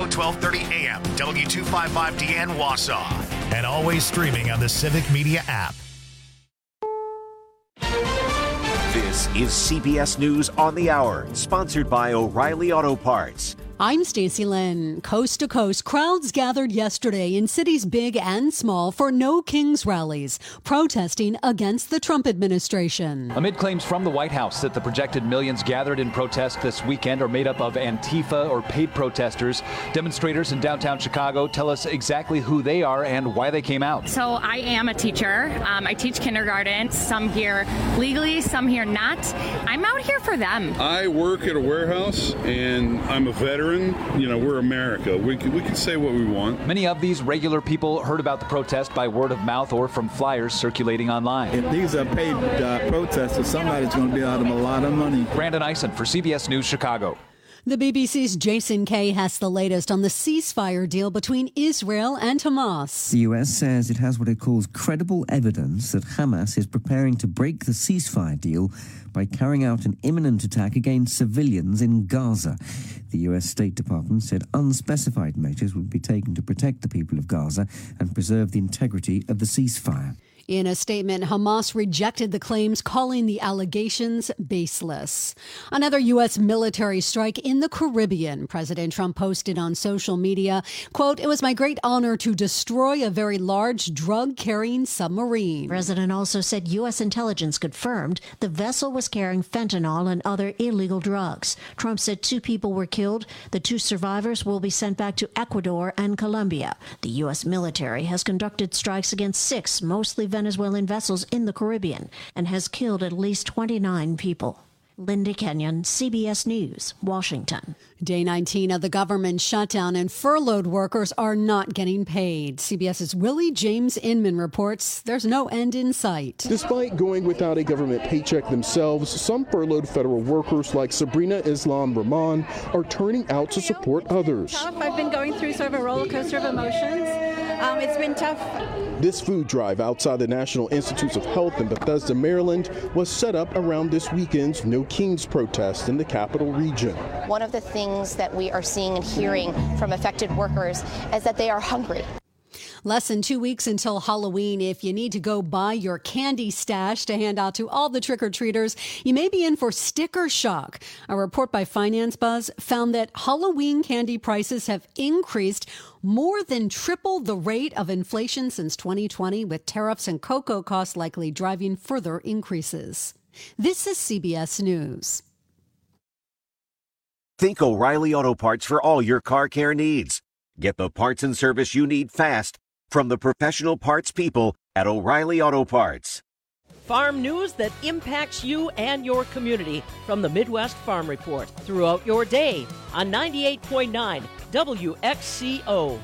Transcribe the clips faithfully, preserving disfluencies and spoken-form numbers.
twelve thirty A M, W two fifty-five D N Wausau. And always streaming on the Civic Media app. This is C B S News on the Hour, sponsored by O'Reilly Auto Parts. I'm Stacey Lynn. Coast to coast, crowds gathered yesterday in cities big and small for No Kings rallies, protesting against the Trump administration. Amid claims from the White House that the projected millions gathered in protest this weekend are made up of Antifa or paid protesters, demonstrators in downtown Chicago tell us exactly who they are and why they came out. So I am a teacher. Um, I teach kindergarten. Some here legally, some here not. I'm out here for them. I work at a warehouse and I'm a veteran. You know, we're America. We can, we can say what we want. Many of these regular people heard about the protest by word of mouth or from flyers circulating online. If these are paid uh, protesters, somebody's going to be out of a lot of money. Brandon Eisen for C B S News Chicago. The B B C's Jason Kay has the latest on the ceasefire deal between Israel and Hamas. The U S says it has what it calls credible evidence that Hamas is preparing to break the ceasefire deal by carrying out an imminent attack against civilians in Gaza. The U S State Department said unspecified measures would be taken to protect the people of Gaza and preserve the integrity of the ceasefire. In a statement, Hamas rejected the claims, calling the allegations baseless. Another U S military strike in the Caribbean. President Trump posted on social media, quote, "It was my great honor to destroy a very large drug-carrying submarine." The president also said U S intelligence confirmed the vessel was carrying fentanyl and other illegal drugs. Trump said two people were killed. The two survivors will be sent back to Ecuador and Colombia. The U S military has conducted strikes against six, mostly Venezuelan vessels in the Caribbean and has killed at least twenty-nine people. Linda Kenyon, C B S News, Washington. Day nineteen of the government shutdown and furloughed workers are not getting paid. CBS's Willie James Inman reports there's no end in sight. Despite going without a government paycheck themselves, some furloughed federal workers like Sabrina Islam Rahman are turning out to support others. Tough. I've been going through sort of a roller coaster of emotions. Um, it's been tough. This food drive outside the National Institutes of Health in Bethesda, Maryland, was set up around this weekend's No Kings protest in the capital region. One of the things that we are seeing and hearing from affected workers is that they are hungry. Less than two weeks until Halloween. If you need to go buy your candy stash to hand out to all the trick-or-treaters, you may be in for sticker shock. A report by Finance Buzz found that Halloween candy prices have increased more than triple the rate of inflation since twenty twenty, with tariffs and cocoa costs likely driving further increases. This is C B S News. Think O'Reilly Auto Parts for all your car care needs. Get the parts and service you need fast from the professional parts people at O'Reilly Auto Parts. Farm news that impacts you and your community from the Midwest Farm Report throughout your day on ninety-eight point nine W X C O.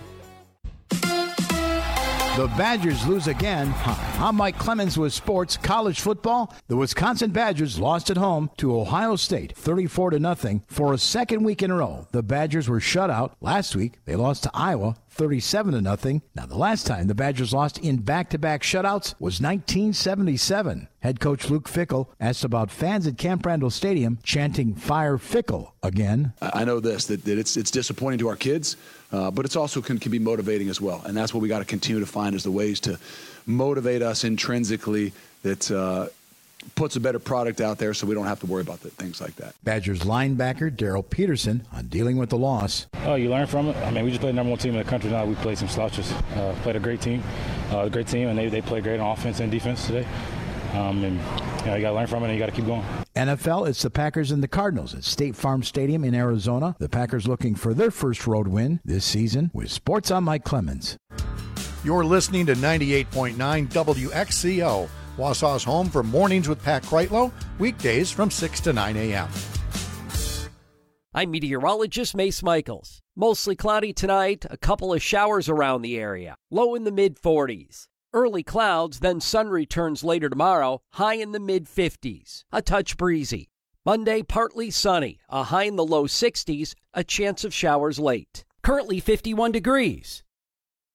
The Badgers lose again. Hi, I'm Mike Clemens with sports college football. The Wisconsin Badgers lost at home to Ohio State thirty-four to nothing for a second week in a row. The Badgers were shut out. Last week, they lost to Iowa thirty-seven to nothing. Now, the last time the Badgers lost in back-to-back shutouts was nineteen seventy-seven. Head coach Luke Fickell asked about fans at Camp Randall Stadium chanting "Fire Fickell" again. I know this, that, that it's it's disappointing to our kids, uh, but it's also can, can be motivating as well. And that's what we got to continue to find is the ways to motivate us intrinsically that uh, puts a better product out there so we don't have to worry about the, things like that. Badgers linebacker Daryl Peterson on dealing with the loss. Oh, you learn from it. I mean, we just played the number one team in the country now. We played some slouches. Uh, played a great team, uh, a great team, and they, they played great on offense and defense today. Um, and you know, you got to learn from it and you got to keep going. N F L, it's the Packers and the Cardinals at State Farm Stadium in Arizona. The Packers looking for their first road win this season. With Sports, I'm Mike Clemens. You're listening to ninety-eight point nine W X C O, Wausau's home for Mornings with Pat Kreitlow, weekdays from six to nine a.m. I'm meteorologist Mace Michaels. Mostly cloudy tonight, a couple of showers around the area, low in the mid forties. Early clouds, then sun returns later tomorrow, high in the mid fifties. A touch breezy. Monday, partly sunny, a high in the low sixties, a chance of showers late. Currently fifty-one degrees.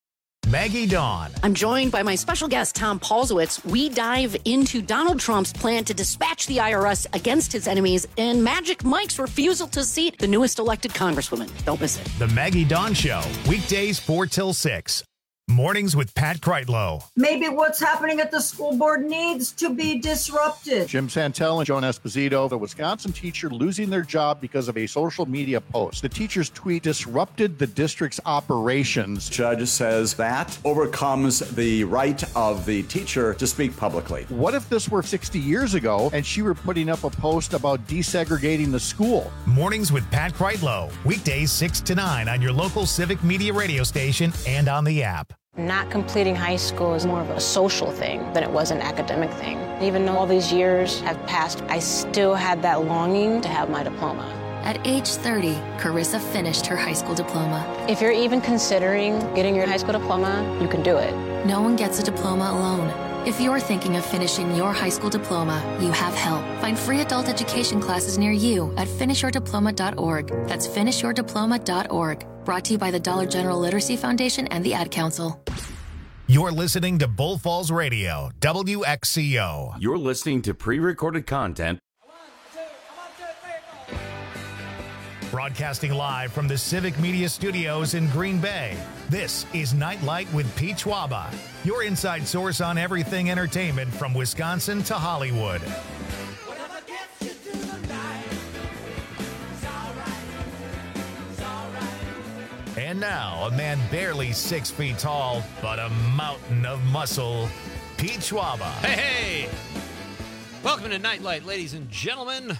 Maggie Dawn. I'm joined by my special guest, Tom Paulsowitz. We dive into Donald Trump's plan to dispatch the I R S against his enemies and Magic Mike's refusal to seat the newest elected congresswoman. Don't miss it. The Maggie Dawn Show, weekdays four till six. Mornings with Pat Kreitlow. Maybe what's happening at the school board needs to be disrupted. Jim Santel and Joan Esposito, the Wisconsin teacher losing their job because of a social media post. The teacher's tweet disrupted the district's operations. Judge says that overcomes the right of the teacher to speak publicly. What if this were sixty years ago and she were putting up a post about desegregating the school? Mornings with Pat Kreitlow, weekdays six to nine on your local Civic Media radio station and on the app. Not completing high school is more of a social thing than it was an academic thing. Even though all these years have passed, I still had that longing to have my diploma. At age thirty, Carissa finished her high school diploma. If you're even considering getting your high school diploma, you can do it. No one gets a diploma alone. If you're thinking of finishing your high school diploma, you have help. Find free adult education classes near you at finish your diploma dot org. That's finish your diploma dot org. Brought to you by the Dollar General Literacy Foundation and the Ad Council. You're listening to Bull Falls Radio, W X C O. You're listening to pre-recorded content. Broadcasting live from the Civic Media Studios in Green Bay, this is Nightlight with Pete Schwaba, your inside source on everything entertainment from Wisconsin to Hollywood. And now, a man barely six feet tall, but a mountain of muscle, Pete Schwaba. Hey, hey! Welcome to Nightlight, ladies and gentlemen.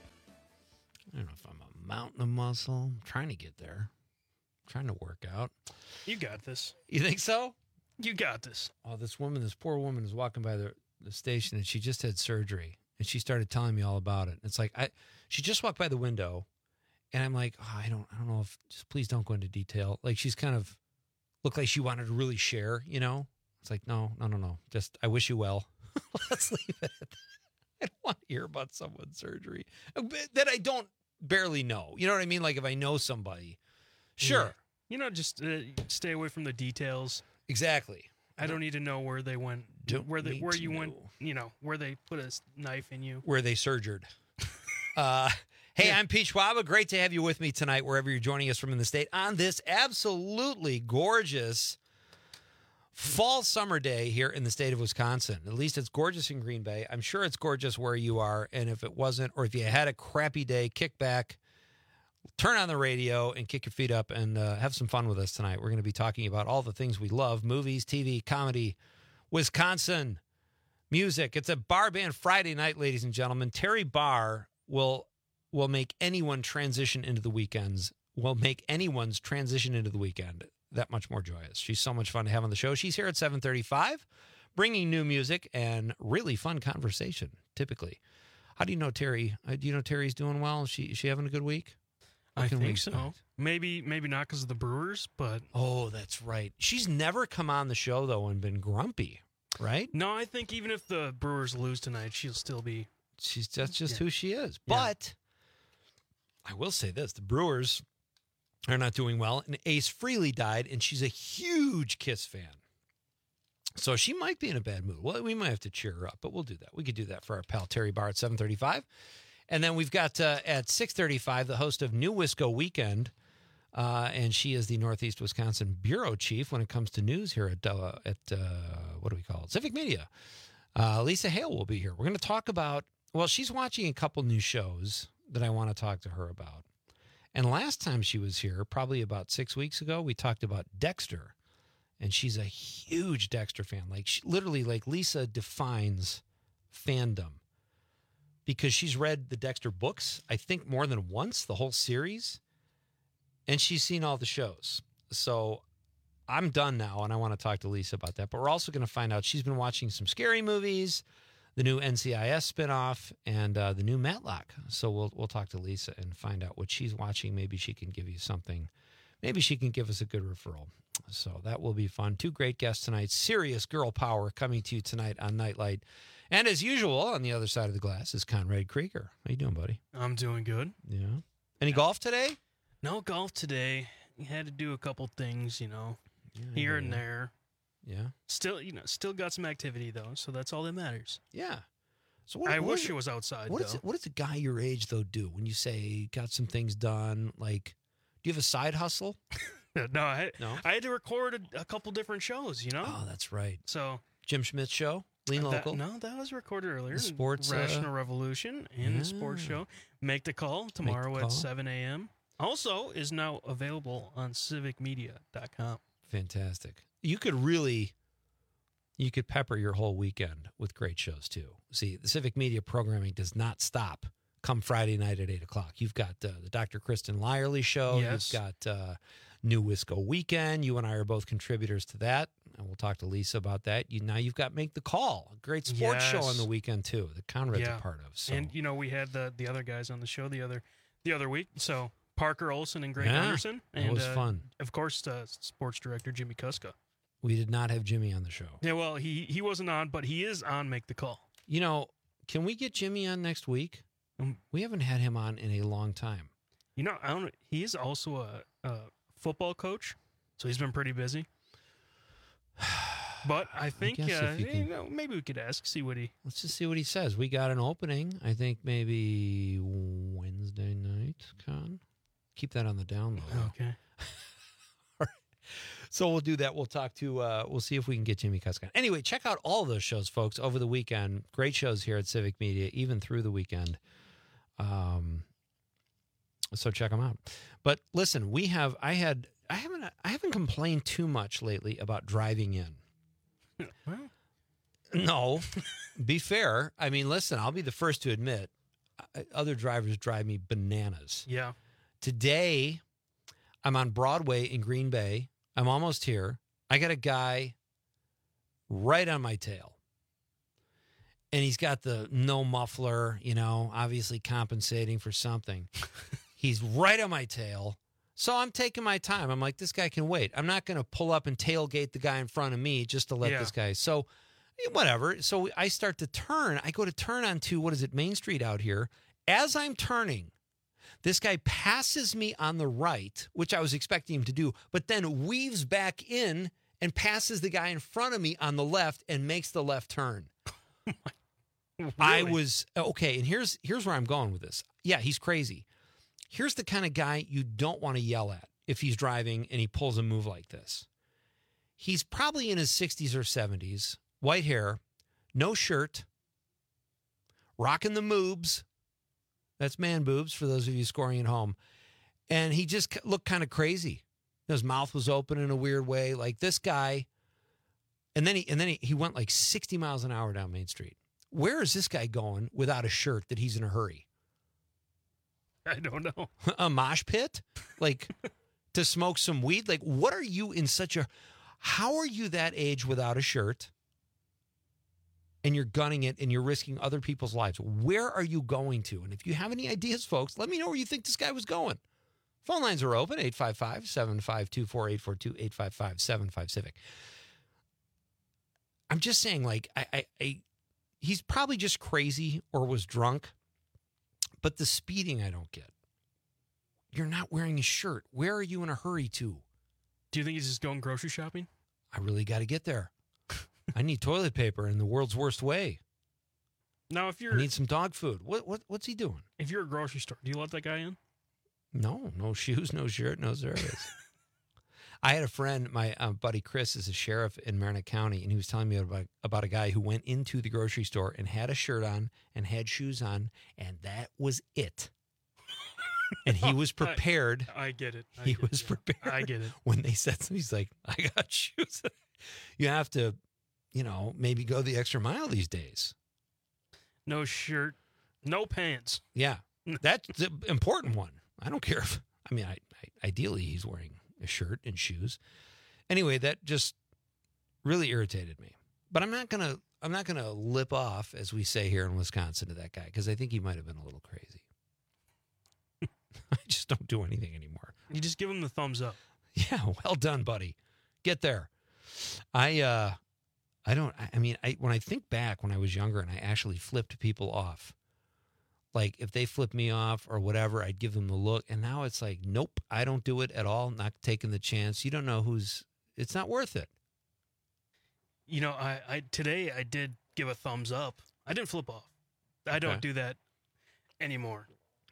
I don't know if I'm a mountain of muscle. I'm trying to get there. I'm trying to work out. You got this. You think so? You got this. Oh, this woman, this poor woman is walking by the, the station, and she just had surgery, and she started telling me all about it. It's like, I, she just walked by the window, and I'm like, oh, I don't I don't know if, just please don't go into detail. Like, she's kind of looked like she wanted to really share, you know? It's like, no, no, no, no. Just, I wish you well. Let's leave it at that. I don't want to hear about someone's surgery that I don't barely know. You know what I mean? Like, if I know somebody, sure. Yeah. You know, just uh, stay away from the details. Exactly. I don't need to know where they went, don't where they, where you know. went, you know, where they put a knife in you. Where they surgered. uh, hey, yeah. I'm Pete Schwaba. Great to have you with me tonight, wherever you're joining us from in the state, on this absolutely gorgeous fall summer day here in the state of Wisconsin. At least it's gorgeous in Green Bay. I'm sure it's gorgeous where you are. And if it wasn't, or if you had a crappy day, kick back, turn on the radio, and kick your feet up and uh, have some fun with us tonight. We're going to be talking about all the things we love: movies, T V, comedy, Wisconsin, music. It's a Bar Band Friday night, ladies and gentlemen. Terry Barr will will make anyone transition into the weekends, will make anyone's transition into the weekend that much more joyous. She's so much fun to have on the show. She's here at seven thirty-five, bringing new music and really fun conversation, typically. How do you know Terry? Uh, do you know Terry's doing well? Is she, is she having a good week? What I can think we so. expect? Maybe maybe not because of the Brewers, but... Oh, that's right. She's never come on the show, though, and been grumpy, right? No, I think even if the Brewers lose tonight, she'll still be... She's That's just yeah. who she is. Yeah. But I will say this. The Brewers are not doing well, and Ace Frehley died, and she's a huge Kiss fan. So she might be in a bad mood. Well, we might have to cheer her up, but we'll do that. We could do that for our pal Terry Barr at seven thirty-five. And then we've got uh, at six thirty-five the host of New Wisco Weekend, uh, and she is the Northeast Wisconsin bureau chief when it comes to news here at, uh, at uh, what do we call it, Civic Media. Uh, Lisa Hale will be here. We're going to talk about, well, she's watching a couple new shows that I want to talk to her about. And last time she was here, probably about six weeks ago, we talked about Dexter. And she's a huge Dexter fan. Like, she, literally, like, Lisa defines fandom. Because she's read the Dexter books, I think, more than once, the whole series. And she's seen all the shows. So I'm done now, and I want to talk to Lisa about that. But we're also going to find out she's been watching some scary movies, the new N C I S spinoff, and uh, the new Matlock. So we'll we'll talk to Lisa and find out what she's watching. Maybe she can give you something. Maybe she can give us a good referral. So that will be fun. Two great guests tonight. Serious girl power coming to you tonight on Nightlight. And as usual, on the other side of the glass is Conrad Krieger. How you doing, buddy? I'm doing good. Yeah. Any golf today? No golf today. You had to do a couple things, you know, yeah, here yeah. and there. Yeah. Still, you know, still got some activity though, so that's all that matters. Yeah. So what, I what wish is, it was outside. What though. does it, what does a guy your age though do when you say got some things done? Like, do you have a side hustle? no, I No? I had to record a, a couple different shows. You know. Oh, that's right. So Jim Schmidt show, Lean that- Local. no, that was recorded earlier. The sports, uh, Rational Revolution and the sports yeah. show. Make the call tomorrow call. at seven a.m. Also is now available on civic media dot com. Fantastic. You could really, you could pepper your whole weekend with great shows too. See, the Civic Media programming does not stop come Friday night at eight o'clock. You've got uh, the Doctor Kristen Lyerly show. Yes. You've got uh, New Wisco Weekend. You and I are both contributors to that. And we'll talk to Lisa about that. You Now you've got Make the Call, a great sports show Yes. on the weekend too, that Conrad's Yeah. a part of. So. And you know, we had the the other guys on the show the other the other week. So Parker Olson and Greg Yeah, Anderson. that And was uh, fun. Of course, uh, sports director Jimmy Kuska. We did not have Jimmy on the show. Yeah, well, he he wasn't on, but he is on Make the Call. You know, can we get Jimmy on next week? Um, we haven't had him on in a long time. You know, I don't. He is also a, a football coach, so he's been pretty busy. But I think guess uh, if you you can- know, maybe we could ask, see what he. Let's just see what he says. We got an opening, I think maybe Wednesday night, Con. Keep that on the down low. Okay. So we'll do that. We'll talk to, uh, we'll see if we can get Jimmy Kuska. Anyway, check out all of those shows, folks, over the weekend. Great shows here at Civic Media, even through the weekend. Um, so check them out. But listen, we have, I had, I haven't, I haven't complained too much lately about driving in. Well, No, be fair. I mean, listen, I'll be the first to admit, uh, other drivers drive me bananas. yeah. Today, I'm on Broadway in Green Bay. I'm almost here. I got a guy right on my tail. And he's got the no muffler, you know, obviously compensating for something. He's right on my tail. So I'm taking my time. I'm like, this guy can wait. I'm not going to pull up and tailgate the guy in front of me just to let Yeah. this guy. So whatever. So I start to turn. I go to turn onto, what is it, Main Street out here. As I'm turning, this guy passes me on the right, which I was expecting him to do, but then weaves back in and passes the guy in front of me on the left and makes the left turn. I Really? was okay, and here's here's where I'm going with this. Yeah, he's crazy. Here's the kind of guy you don't want to yell at if he's driving and he pulls a move like this. He's probably in his sixties or seventies, white hair, no shirt, rocking the moobs. That's man boobs for those of you scoring at home. And he just looked kind of crazy. His mouth was open in a weird way, like this guy. And then he and then he, he went like sixty miles an hour down Main Street. Where is this guy going without a shirt that he's in a hurry? I don't know. A mosh pit? Like to smoke some weed? Like, what are you in such a... How are you that age without a shirt? And you're gunning it and you're risking other people's lives. Where are you going to? And if you have any ideas, folks, let me know where you think this guy was going. Phone lines are open, eight five five, seven five two, four eight four two, eight five five, seven five Civic. I'm just saying, like, I, I, I, he's probably just crazy or was drunk, but the speeding I don't get. You're not wearing a shirt. Where are you in a hurry to? Do you think he's just going grocery shopping? I really got to get there. I need toilet paper in the world's worst way. Now, if you're I need some dog food. What what what's he doing? if you're a grocery store, do you let that guy in? No, no shoes, no shirt, no service. I had a friend, my uh, buddy Chris is a sheriff in Marinette County, and he was telling me about, about a guy who went into the grocery store and had a shirt on and had shoes on, and that was it. And he was prepared. I, I get it. I he get was it. prepared. I get it. When they said something, he's like, I got shoes. You have to, you know, maybe go the extra mile these days. No shirt, no pants. Yeah, that's the important one. I don't care if, I mean, I, I, ideally he's wearing a shirt and shoes. Anyway, that just really irritated me. But I'm not going to, I'm not going to lip off, as we say here in Wisconsin, to that guy, because I think he might have been a little crazy. I just don't do anything anymore. You just give him the thumbs up. Yeah, well done, buddy. Get there. I, uh, I don't, I, I mean, I, when I think back when I was younger and I actually flipped people off, like if they flip me off or whatever, I'd give them the look. And now it's like, nope, I don't do it at all. Not taking the chance. You don't know who's, it's not worth it. You know, I, I today I did give a thumbs up. I didn't flip off. I don't Okay. do that anymore.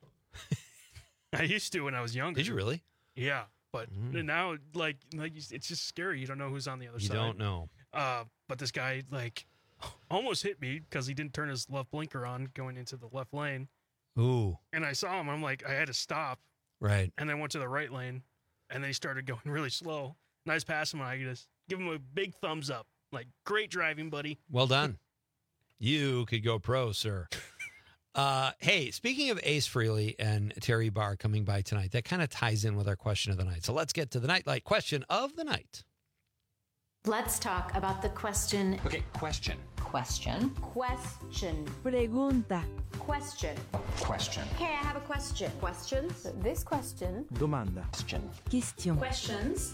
I used to when I was younger. Did you really? Yeah, but now, like, like you- it's just scary. You don't know who's on the other You side. don't know. Uh, but this guy, like, almost hit me because he didn't turn his left blinker on going into the left lane. Ooh. And I saw him. I'm like, I had to stop. Right. And then went to the right lane, and then he started going really slow. And I just passed him, and I just give him a big thumbs up. Like, great driving, buddy. Well done. You could go pro, sir. Uh, hey, speaking of Ace Frehley and Terry Barr coming by tonight, that kind of ties in with our question of the night. So let's get to the Nightlight question of the night. Let's talk about the question. Okay, question. Question. Question. Pregunta. Question. Question. Okay, I have a question. Questions? This question. Domanda. Question. Question. Questions.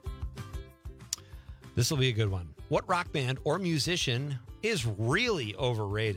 This will be a good one. What rock band or musician is really overrated?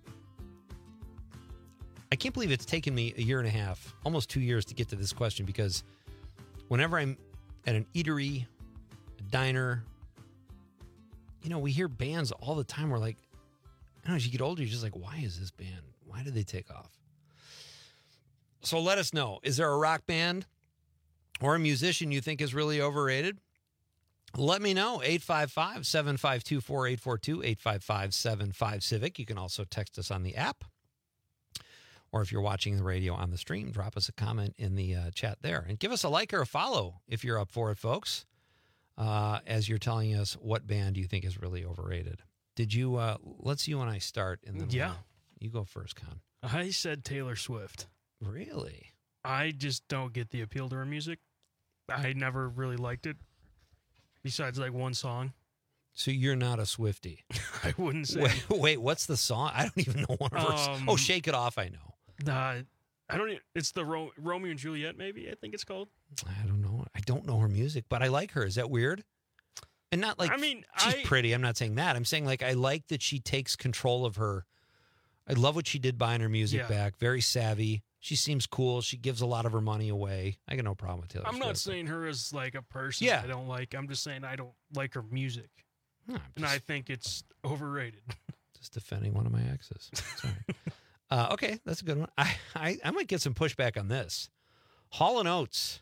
I can't believe it's taken me a year and a half, almost two years to get to this question, because whenever I'm at an eatery, a diner, you know, we hear bands all the time. We're like, I don't know, as you get older, you're just like, why is this band? Why did they take off? So let us know. Is there a rock band or a musician you think is really overrated? Let me know. eight five five, seven five two, four eight four two, eight five five, seven five Civic. You can also text us on the app. Or if you're watching the radio on the stream, drop us a comment in the uh, chat there. And give us a like or a follow if you're up for it, folks, uh, as you're telling us what band you think is really overrated. Did you, uh, let's you and I start. And then Yeah. we'll- you go first, Con. I said Taylor Swift. Really? I just don't get the appeal to her music. I never really liked it, besides like one song. So you're not a Swiftie. I wouldn't say. Wait, wait, what's the song? I don't even know one of her. Um, oh, Shake It Off, I know. Uh, I don't. e- It's the Ro- Romeo and Juliet, maybe. I think it's called. I don't know. I don't know her music, but I like her. Is that weird? And not like I mean, she's I- pretty. I'm not saying that. I'm saying like I like that she takes control of her. I love what she did buying her music Yeah. back. Very savvy. She seems cool. She gives a lot of her money away. I got no problem with Taylor I'm Swift. not saying her as like a person. Yeah. I don't like. I'm just saying I don't like her music, No, I'm and I think it's overrated. just defending one of my exes. Sorry. uh, okay, that's a good one. I, I I might get some pushback on this. Hall and Oates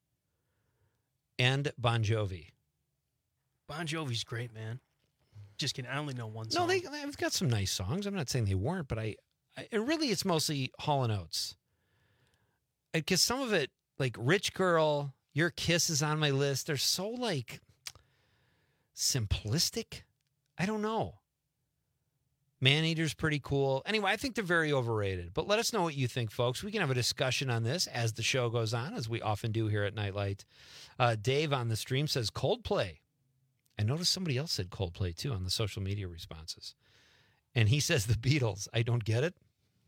and Bon Jovi. Bon Jovi's great, man. Just kidding. I only know one song. No, they, they've got some nice songs. I'm not saying they weren't, but I, I and really it's mostly Hall and Oates. Because some of it, like Rich Girl, Your Kiss is on my list. They're so like simplistic. I don't know. Maneater's pretty cool. Anyway, I think they're very overrated. But let us know what you think, folks. We can have a discussion on this as the show goes on, as we often do here at Nightlight. Uh, Dave on the stream says Coldplay. I noticed somebody else said Coldplay, too, on the social media responses. And he says the Beatles. I don't get it.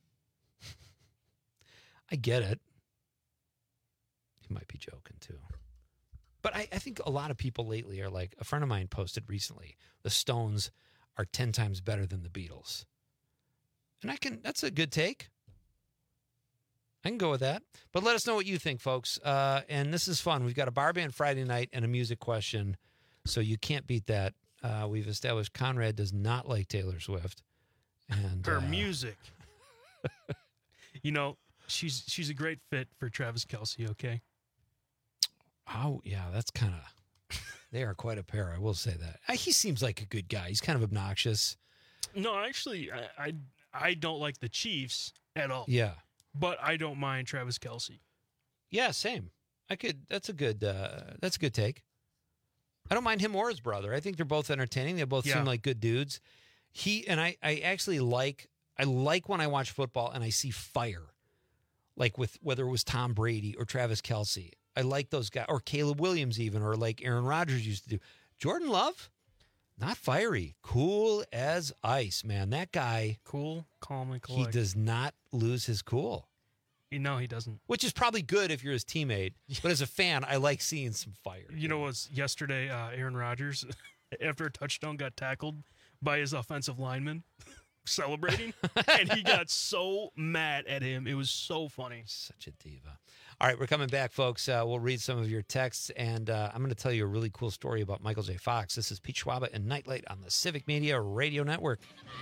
I get it. He might be joking, too. But I, I think a lot of people lately are like, a friend of mine posted recently, the Stones are ten times better than the Beatles. And I can, that's a good take. I can go with that. But let us know what you think, folks. Uh, and this is fun. We've got a bar band Friday night and a music question. So you can't beat that. Uh, we've established Conrad does not like Taylor Swift. And her uh, music. You know, she's she's a great fit for Travis Kelce. Okay. Oh yeah, that's kind of. They are quite a pair. I will say that. Uh, He seems like a good guy. He's kind of obnoxious. No, actually, I I, I don't like the Chiefs at all. Yeah. But I don't mind Travis Kelce. Yeah, same. I could. That's a good. Uh, that's a good take. I don't mind him or his brother. I think they're both entertaining. They both Yeah. seem like good dudes. He and I. I actually like. I like when I watch football and I see fire, like with whether it was Tom Brady or Travis Kelce. I like those guys, or Caleb Williams even, or like Aaron Rodgers used to do. Jordan Love, not fiery, cool as ice, man. That guy, cool, calm, and he collected. does not lose his cool. You know he doesn't. Which is probably good if you're his teammate. But as a fan, I like seeing some fire. You know, was yesterday uh, Aaron Rodgers, after a touchdown, got tackled by his offensive lineman. celebrating, and he got so mad at him. It was so funny. Such a diva. All right, we're coming back, folks. Uh, we'll read some of your texts, and uh, I'm going to tell you a really cool story about Michael J. Fox. This is Pete Schwaba and Nightlight on the Civic Media Radio Network.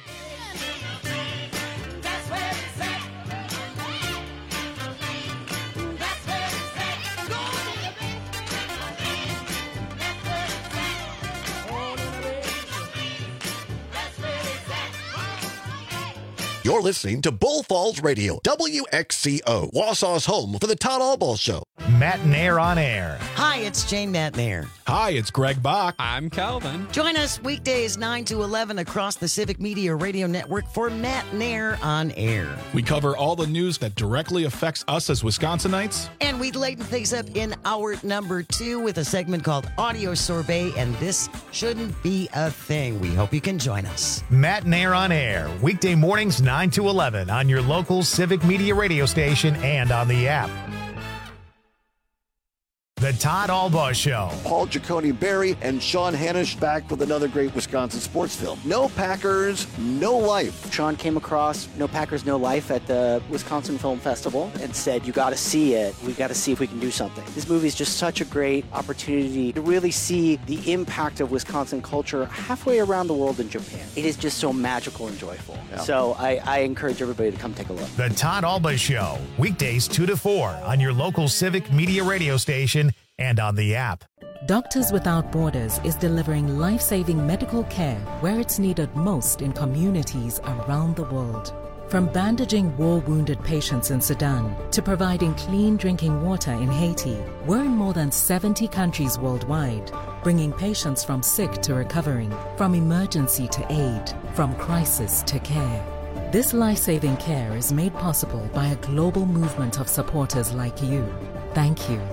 You're listening to Bull Falls Radio, W X C O, Wausau's home for the Todd Albaugh Show. Matt Nair on air. Hi, it's Jane Matt Nair. Hi, it's Greg Bach. I'm Calvin. Join us weekdays nine to eleven across the Civic Media Radio Network for Matt Nair on air. We cover all the news that directly affects us as Wisconsinites. And we lighten things up in hour number two with a segment called Audio Sorbet, and this shouldn't be a thing. We hope you can join us. Matt Nair on air, weekday mornings nine to eleven on your local Civic Media radio station and on the app. The Todd Albaugh Show. Paul Giacone Barry and Sean Hannish back with another great Wisconsin sports film. No Packers, No Life. Sean came across No Packers, No Life at the Wisconsin Film Festival and said, you got to see it. We got to see if we can do something. This movie is just such a great opportunity to really see the impact of Wisconsin culture halfway around the world in Japan. It is just so magical and joyful. Yeah. So I, I encourage everybody to come take a look. The Todd Albaugh Show, weekdays two to four on your local Civic Media radio station and on the app. Doctors Without Borders is delivering life-saving medical care where it's needed most in communities around the world. From bandaging war-wounded patients in Sudan to providing clean drinking water in Haiti, we're in more than seventy countries worldwide, bringing patients from sick to recovering, from emergency to aid, from crisis to care. This life-saving care is made possible by a global movement of supporters like you. Thank you.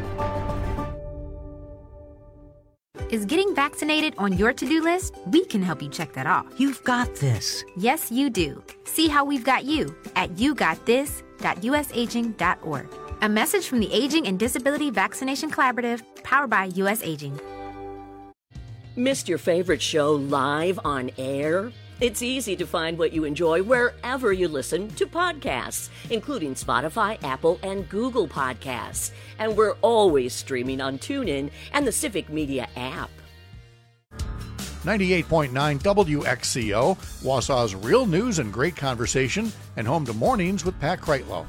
Is getting vaccinated on your to-do list? We can help you check that off. You've got this. Yes, you do. See how we've got you at you got this dot u s aging dot org. A message from the Aging and Disability Vaccination Collaborative, powered by U S Aging. Missed your favorite show live on air? It's easy to find what you enjoy wherever you listen to podcasts, including Spotify, Apple, and Google Podcasts. And we're always streaming on TuneIn and the Civic Media app. ninety-eight point nine W X C O, Wausau's real news and great conversation, and home to Mornings with Pat Kreitlow.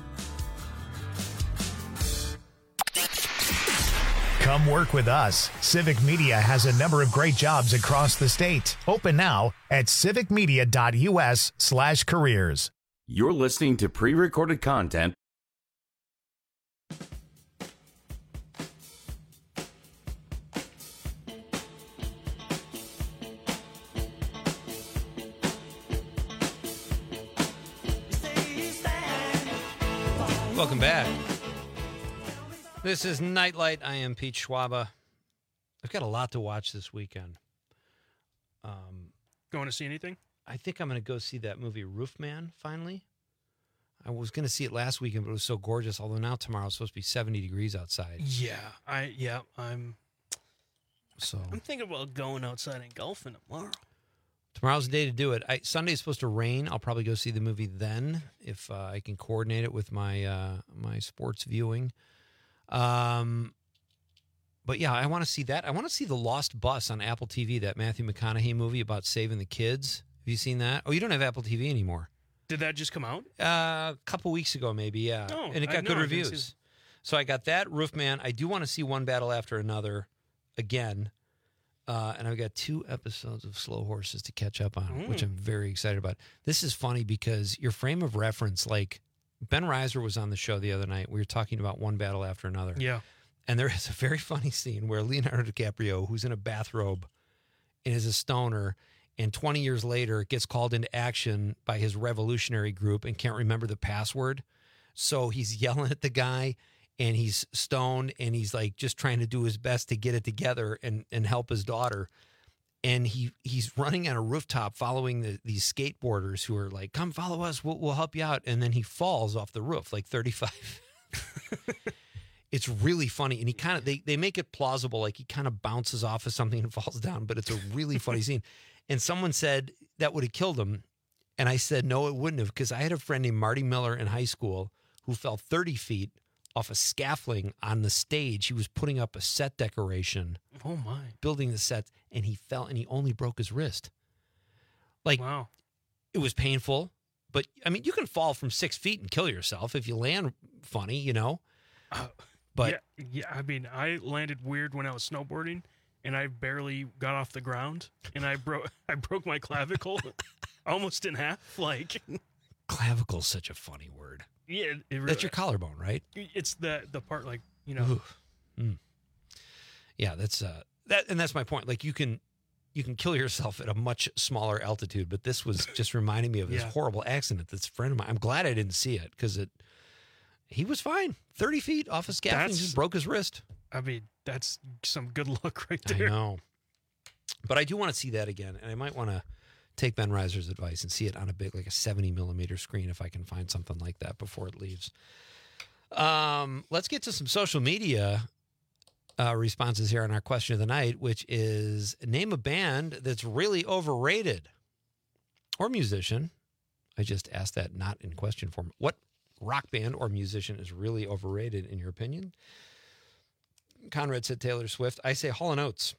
Come work with us. Civic Media has a number of great jobs across the state. Open now at civicmedia.us slash careers. You're listening to pre-recorded content. Welcome back. This is Nightlight. I am Pete Schwaba. I've got a lot to watch this weekend. Um, Going to see anything? I think I'm going to go see that movie Roofman, finally. I was going to see it last weekend, but it was so gorgeous, although now tomorrow it's supposed to be seventy degrees outside. Yeah, I yeah, I'm So I'm thinking about going outside and golfing tomorrow. Tomorrow's the day to do it. I, Sunday's supposed to rain. I'll probably go see the movie then if uh, I can coordinate it with my uh, my sports viewing. Um, but yeah, I want to see that. I want to see The Lost Bus on Apple T V, that Matthew McConaughey movie about saving the kids. Have you seen that? Oh, you don't have Apple T V anymore. Did that just come out? Uh, a couple weeks ago, maybe, yeah. Oh, and it got I, good no, reviews. So I got that, Roofman. I do want to see One Battle After Another again. Uh, and I've got two episodes of Slow Horses to catch up on, Mm. which I'm very excited about. This is funny because your frame of reference, like Ben Reiser was on the show the other night. We were talking about One Battle After Another. Yeah. And there is a very funny scene where Leonardo DiCaprio, who's in a bathrobe and is a stoner, and twenty years later gets called into action by his revolutionary group and can't remember the password. So he's yelling at the guy and he's stoned and he's like just trying to do his best to get it together and, and help his daughter. And he he's running on a rooftop following the, these skateboarders who are like, come follow us, we'll, we'll help you out. And then he falls off the roof like thirty-five. It's really funny. And he kind of, they, they make it plausible. Like he kind of bounces off of something and falls down, but it's a really funny scene. And someone said that would have killed him. And I said, no, it wouldn't have, because I had a friend named Marty Miller in high school who fell thirty feet off a scaffolding on the stage. He was putting up a set decoration. Oh, my. Building the set, and he fell, and he only broke his wrist. Like, wow. It was painful, but, I mean, you can fall from six feet and kill yourself if you land funny, you know? Uh, but yeah, yeah, I mean, I landed weird when I was snowboarding, and I barely got off the ground, and I broke I broke my clavicle almost in half. Like, clavicle's such a funny word. Yeah, it, it really, that's your collarbone, right? It's the the part, like, you know. Mm. Yeah, that's uh that, and that's my point. Like, you can you can kill yourself at a much smaller altitude, but this was just reminding me of this Yeah. horrible accident. This friend of mine. I'm glad I didn't see it because it. He was fine. thirty feet off a scaffolding, That's- just broke his wrist. I mean, that's some good luck right there. I know. But I do want to see that again, and I might want to take Ben Reiser's advice and see it on a big, like a seventy millimeter screen if I can find something like that before it leaves. Um, let's get to some social media uh, responses here on our question of the night, which is name a band that's really overrated or musician. I just asked that not in question form. What rock band or musician is really overrated in your opinion? Conrad said Taylor Swift. I say Hall and Oates.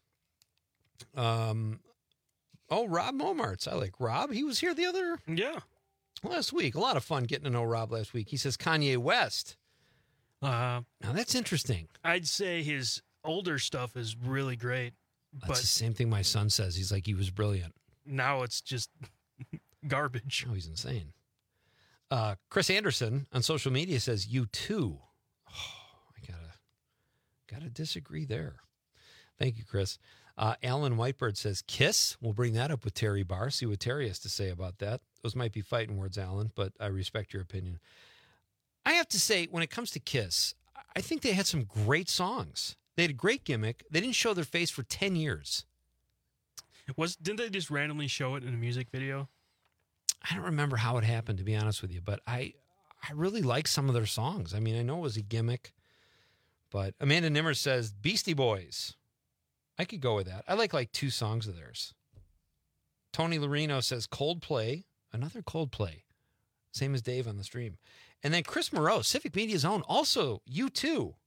Um, oh, Rob Momarts. I like Rob. He was here the other yeah last week. A lot of fun getting to know Rob last week. He says Kanye West. Uh, now that's interesting. I'd say his older stuff is really great, That's but the same thing my son says. He's like, he was brilliant. now it's just garbage. Oh, he's insane. Uh, Chris Anderson on social media says U two. Oh, I gotta gotta disagree there. Thank you, Chris. Uh, Alan Whitebird says Kiss. We'll bring that up with Terry Barr. See what Terry has to say about that. Those might be fighting words, Alan, but I respect your opinion. I have to say, when it comes to Kiss, I think they had some great songs. They had a great gimmick. They didn't show their face for ten years. Was didn't they just randomly show it in a music video? I don't remember how it happened, to be honest with you, but I I really like some of their songs. I mean, I know it was a gimmick, but Amanda Nimmer says Beastie Boys. I could go with that. I like like two songs of theirs. Tony Lorino says Coldplay, another Coldplay, same as Dave on the stream. And then Chris Moreau, Civic Media's own, also U two.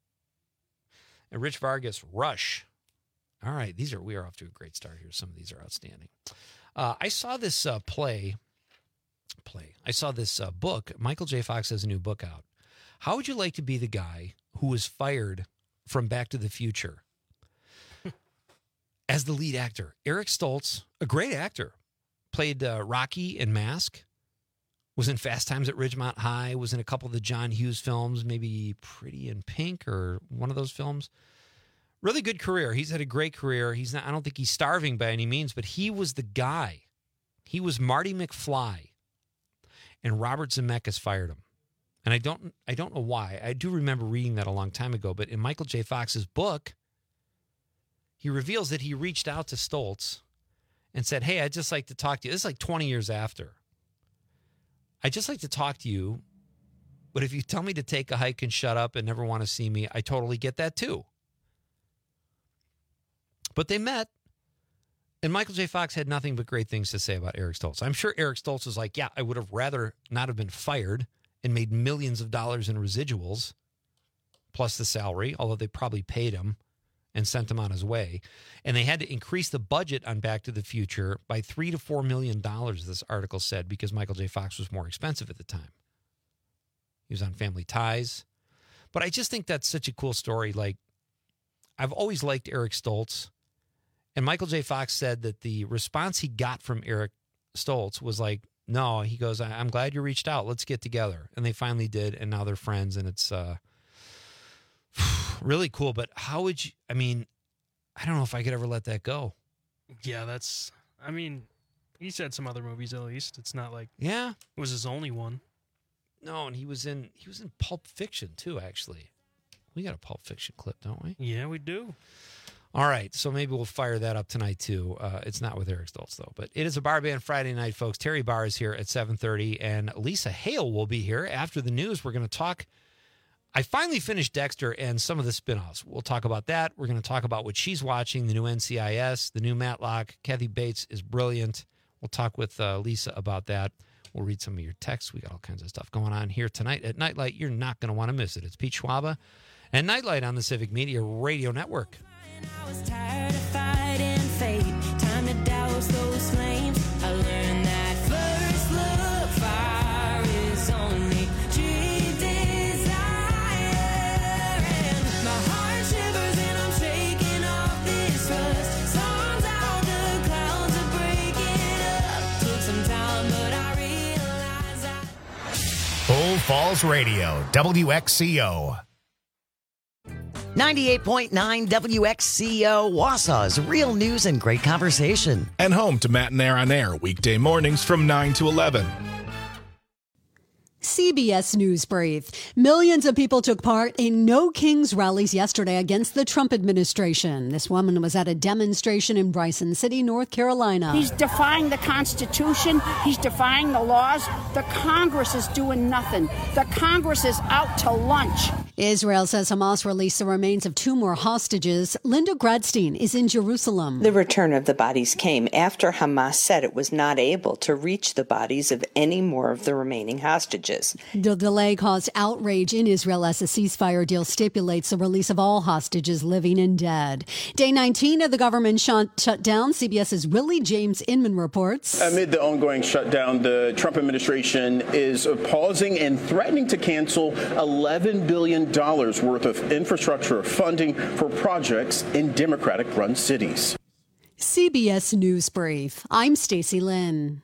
And Rich Vargas, Rush. All right, these are we are off to a great start here. Some of these are outstanding. Uh, I saw this uh, play. Play. I saw this uh, book. Michael J. Fox has a new book out. How would you like to be the guy who was fired from Back to the Future as the lead actor? Eric Stoltz, a great actor, played uh, Rocky in Mask, was in Fast Times at Ridgemont High, was in a couple of the John Hughes films, maybe Pretty in Pink or one of those films. Really good career. He's had a great career. He's not. I don't think he's starving by any means, but he was the guy. He was Marty McFly, and Robert Zemeckis fired him. And I don't. I don't know why. I do remember reading that a long time ago. But in Michael J. Fox's book, he reveals that he reached out to Stoltz and said, "Hey, I'd just like to talk to you." This is like twenty years after. I'd just like to talk to you, but if you tell me to take a hike and shut up and never want to see me, I totally get that too. But they met, and Michael J. Fox had nothing but great things to say about Eric Stoltz. I'm sure Eric Stoltz was like, yeah, I would have rather not have been fired and made millions of dollars in residuals, plus the salary, although they probably paid him and sent him on his way. And they had to increase the budget on Back to the Future by three to four million dollars, this article said, because Michael J. Fox was more expensive at the time. He was on Family Ties. But I just think that's such a cool story. Like, I've always liked Eric Stoltz. And Michael J. Fox said that the response he got from Eric Stoltz was like, no, he goes, I'm glad you reached out. Let's get together. And they finally did. And now they're friends. And it's uh, really cool. But how would you, I mean, I don't know if I could ever let that go. Yeah, that's, I mean, he's had some other movies at least. It's not like Yeah. it was his only one. No, and he was in, he was in Pulp Fiction too, actually. We got a Pulp Fiction clip, don't we? Yeah, we do. All right, so maybe we'll fire that up tonight, too. Uh, it's not with Eric Stoltz, though. But it is a Bar Band Friday night, folks. Terry Barr is here at seven thirty, and Lisa Hale will be here after the news. We're going to talk. I finally finished Dexter and some of the spinoffs. We'll talk about that. We're going to talk about what she's watching, the new N C I S, the new Matlock. Kathy Bates is brilliant. We'll talk with uh, Lisa about that. We'll read some of your texts. We got all kinds of stuff going on here tonight at Nightlight. You're not going to want to miss it. It's Pete Schwaba and Nightlight on the Civic Media Radio Network. I was tired of fighting fate. Time to douse those flames. I learned that first look fire is only true desire. And my heart shivers and I'm shaking off this rust. Storms out, the clouds are breaking up. Took some time, but I realized I... Bull Falls Radio, W X C O. ninety-eight point nine W X C O, Wausau's real news and great conversation. And home to Matt and Air on Air, weekday mornings from nine to eleven. C B S News Brief. Millions of people took part in No Kings rallies yesterday against the Trump administration. This woman was at a demonstration in Bryson City, North Carolina. He's defying the Constitution. He's defying the laws. The Congress is doing nothing. The Congress is out to lunch. Israel says Hamas released the remains of two more hostages. Linda Gradstein is in Jerusalem. The return of the bodies came after Hamas said it was not able to reach the bodies of any more of the remaining hostages. The delay caused outrage in Israel as the ceasefire deal stipulates the release of all hostages, living and dead. Day nineteen of the government shut, shut down. CBS's Willie James Inman reports. Amid the ongoing shutdown, the Trump administration is pausing and threatening to cancel eleven billion dollars worth of infrastructure funding for projects in Democratic-run cities. C B S News Brief. I'm Stacey Lynn.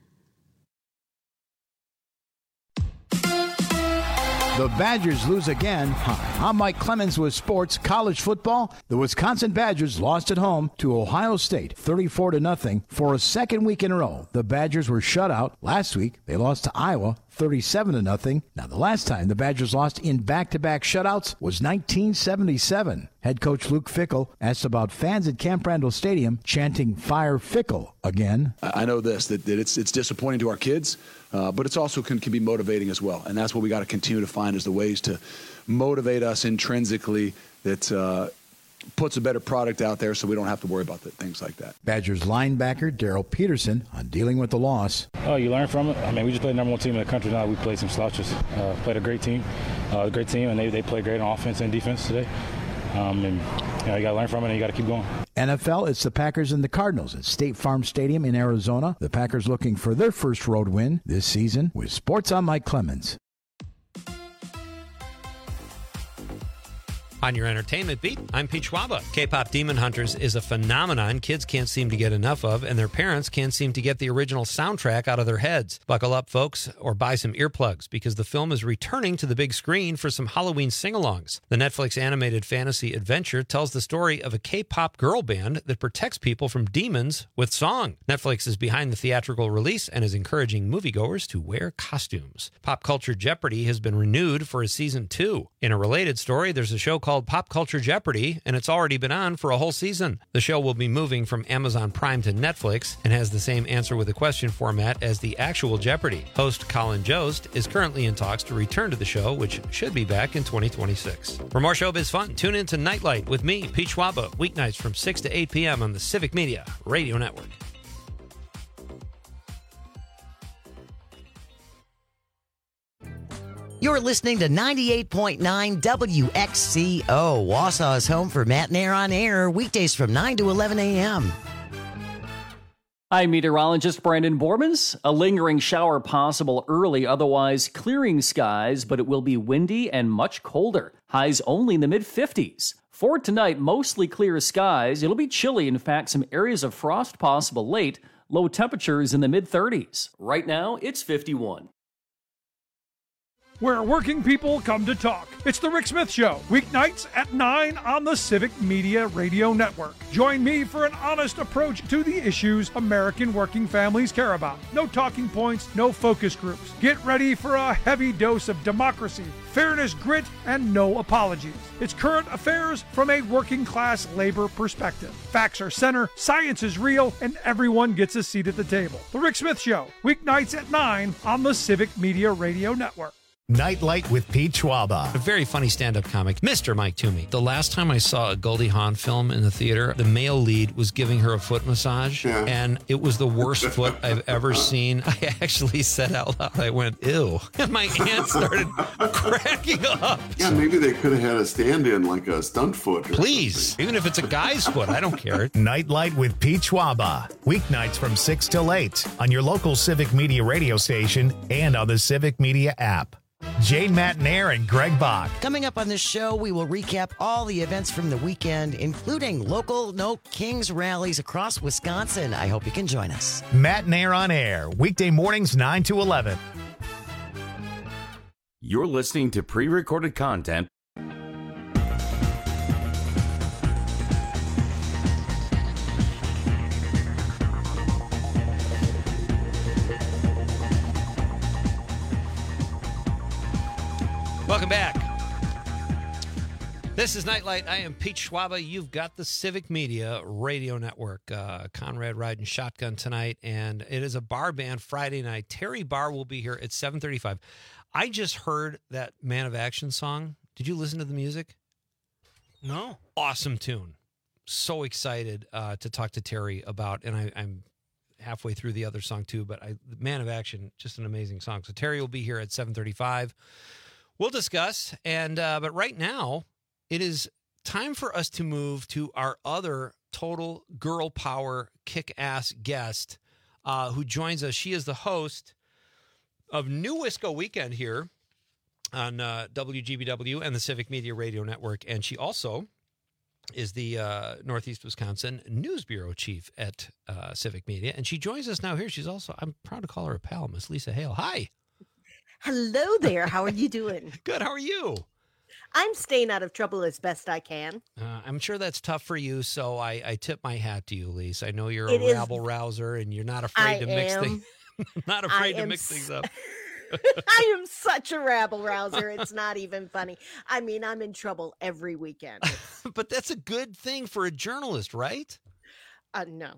The Badgers lose again. Hi, I'm Mike Clemens with sports. College football. The Wisconsin Badgers lost at home to Ohio State, thirty-four to nothing, for a second week in a row. The Badgers were shut out last week. They lost to Iowa, thirty-seven to nothing. Now, the last time the Badgers lost in back-to-back shutouts was nineteen seventy-seven. Head coach Luke Fickell asked about fans at Camp Randall Stadium chanting "Fire Fickell" again. I know this, that, that it's it's disappointing to our kids, uh, but it's also can, can be motivating as well. And that's what we got to continue to find is the ways to motivate us intrinsically that uh, puts a better product out there so we don't have to worry about the, things like that. Badgers linebacker Daryl Peterson on dealing with the loss. Oh, you learn from it. I mean, we just played the number one team in the country now. We played some slouches. Uh, played a great team, uh, a great team, and they, they played great on offense and defense today. Um, and you know, you got to learn from it and you got to keep going. N F L, it's the Packers and the Cardinals at State Farm Stadium in Arizona. The Packers looking for their first road win this season. With sports, I'm Mike Clemens. On your entertainment beat, I'm Pete Schwaba. K-pop Demon Hunters is a phenomenon kids can't seem to get enough of, and their parents can't seem to get the original soundtrack out of their heads. Buckle up, folks, or buy some earplugs, because the film is returning to the big screen for some Halloween sing-alongs. The Netflix animated fantasy adventure tells the story of a K-pop girl band that protects people from demons with song. Netflix is behind the theatrical release and is encouraging moviegoers to wear costumes. Pop Culture Jeopardy has been renewed for a season two. In a related story, there's a show called called Pop Culture Jeopardy, and it's already been on for a whole season. The show will be moving from Amazon Prime to Netflix and has the same answer with a question format as the actual Jeopardy. Host Colin Jost is currently in talks to return to the show, which should be back in twenty twenty-six. For more showbiz fun, tune in to Nightlight with me, Pete Schwaba, weeknights from six to eight p.m. on the Civic Media Radio Network. You're listening to ninety-eight point nine W X C O, Wausau's home for Matt and Air on Air, weekdays from nine to eleven a.m. I'm meteorologist Brandon Bormans. A lingering shower possible early, otherwise clearing skies, but it will be windy and much colder. Highs only in the mid fifties. For tonight, mostly clear skies. It'll be chilly. In fact, some areas of frost possible late. Low temperatures in the mid thirties. Right now, it's fifty-one. Where working people come to talk. It's The Rick Smith Show, weeknights at nine on the Civic Media Radio Network. Join me for an honest approach to the issues American working families care about. No talking points, no focus groups. Get ready for a heavy dose of democracy, fairness, grit, and no apologies. It's current affairs from a working class labor perspective. Facts are center, science is real, and everyone gets a seat at the table. The Rick Smith Show, weeknights at nine on the Civic Media Radio Network. Nightlight with Pete Schwaba. A very funny stand-up comic, Mister Mike Toomey. The last time I saw a Goldie Hawn film in the theater, the male lead was giving her a foot massage, Yeah. and it was the worst foot I've ever seen. I actually said out loud, I went, ew. And my aunt started cracking up. Yeah, maybe they could have had a stand-in like a stunt foot. Or Please, even if it's a guy's foot, I don't care. Nightlight with Pete Schwaba. Weeknights from six till eight on your local Civic Media radio station and on the Civic Media app. Jane Matnair and Greg Bach. Coming up on this show, we will recap all the events from the weekend, including local No Kings rallies across Wisconsin. I hope you can join us. Matnair on air, weekday mornings nine to eleven. You're listening to pre-recorded content. Welcome back. This is Nightlight. I am Pete Schwaba. You've got the Civic Media Radio Network. Uh, Conrad riding shotgun tonight, and it is a bar band Friday night. Terry Barr will be here at seven thirty-five. I just heard that Man of Action song. Did you listen to the music? No. Awesome tune. So excited uh, to talk to Terry about, and I, I'm halfway through the other song too, but I, Man of Action, just an amazing song. So Terry will be here at seven thirty-five. We'll discuss, and uh, but right now, it is time for us to move to our other total girl power kick-ass guest uh, who joins us. She is the host of New Wisco Weekend here on uh, W G B W and the Civic Media Radio Network, and she also is the uh, Northeast Wisconsin News Bureau Chief at uh, Civic Media, and she joins us now here. She's also, I'm proud to call her a pal, Miss Lisa Hale. Hi. Hello there. How are you doing? Good. How are you? I'm staying out of trouble as best I can. Uh, I'm sure that's tough for you, so I, I tip my hat to you, Lisa. I know you're It a is- rabble rouser, and you're not afraid I to mix am. things. Not afraid I to am mix things up. I am such a rabble rouser. It's not even funny. I mean, I'm in trouble every weekend. But that's a good thing for a journalist, right? Uh, no.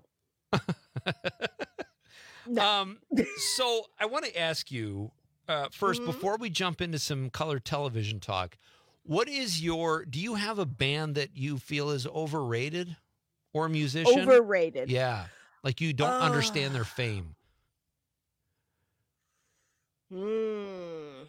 Um, so I want to ask you uh, 1st Mhm. before we jump into some color television talk. What is your? Do you have a band that you feel is overrated, or a musician Overrated. Yeah, like you don't Uh. understand their fame. Hmm.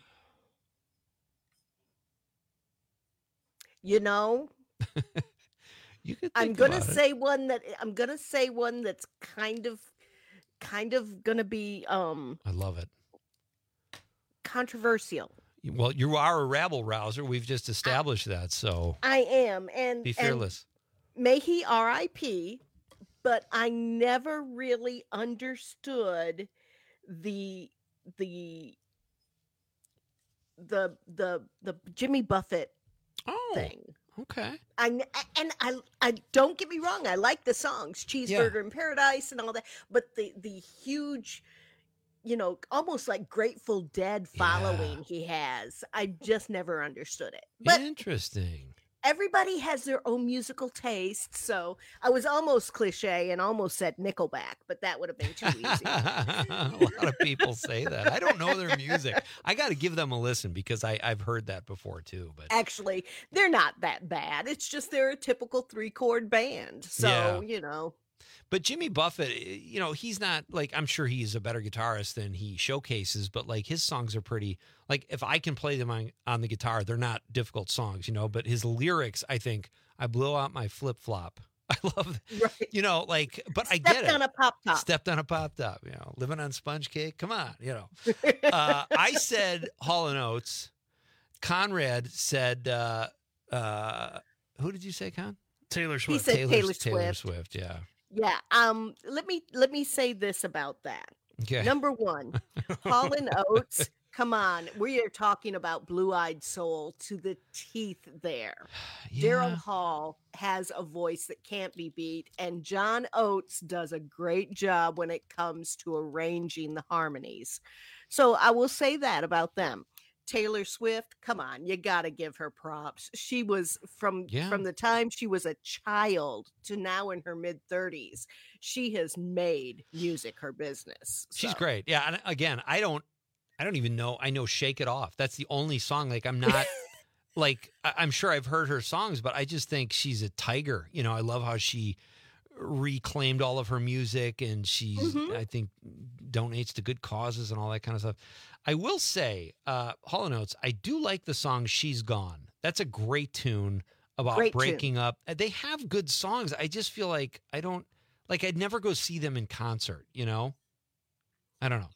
You know, You could. I'm think gonna about it. say one that I'm gonna say one that's kind of, kind of gonna be um I love it. controversial. Well, you are a rabble rouser. We've just established that. So I am, and be and fearless. may he R I P, but I never really understood the the the the the Jimmy Buffett oh, thing. Okay. I n- and I I don't get me wrong, I like the songs, Cheeseburger in Paradise and all that, but the the huge, you know, almost like Grateful Dead following he has, I just never understood it. But Interesting. everybody has their own musical taste, so I was almost cliche and almost said Nickelback, but that would have been too easy. A lot of people say that. I don't know their music. I got to give them a listen because I, I've heard that before too. But Actually, they're not that bad. It's just they're a typical three chord band. So, Yeah. you know. but Jimmy Buffett, eh, you know, he's not like, I'm sure he's a better guitarist than he showcases, but like his songs are pretty, like if I can play them on, on the guitar, they're not difficult songs, you know, but his lyrics, I think, I blew out my flip flop. I love, you know, like, but I get Stepped it. on a pop top. Stepped on a pop top, you know, living on sponge cake. Come on, you know. Uh, I said Hall and Oates. Conrad said, uh, uh, who did you say, Con? Taylor He said Taylor Taylor Swift. Swift, yeah. Yeah. Um. Let me let me say this about that. Okay. Number one, Hall and Oates. Come on, we are talking about blue-eyed soul to the teeth. There, Daryl Hall has a voice that can't be beat, and John Oates does a great job when it comes to arranging the harmonies. So I will say that about them. Taylor Swift, come on, you got to give her props. She was from Yeah. from the time she was a child to now in her mid thirties. She has made music her business. She's So, great. Yeah. And again, I don't, I don't even know. I know Shake It Off. That's the only song. Like, I'm not, like, I- I'm sure I've heard her songs, but I just think she's a tiger. You know, I love how she reclaimed all of her music, and she's, Mhm. I think, donates to good causes and all that kind of stuff. I will say, uh, Hall and Oates, I do like the song She's Gone. That's a great tune about Great tune. breaking up. They have good songs. I just feel like I don't, like, I'd never go see them in concert, you know? I don't know.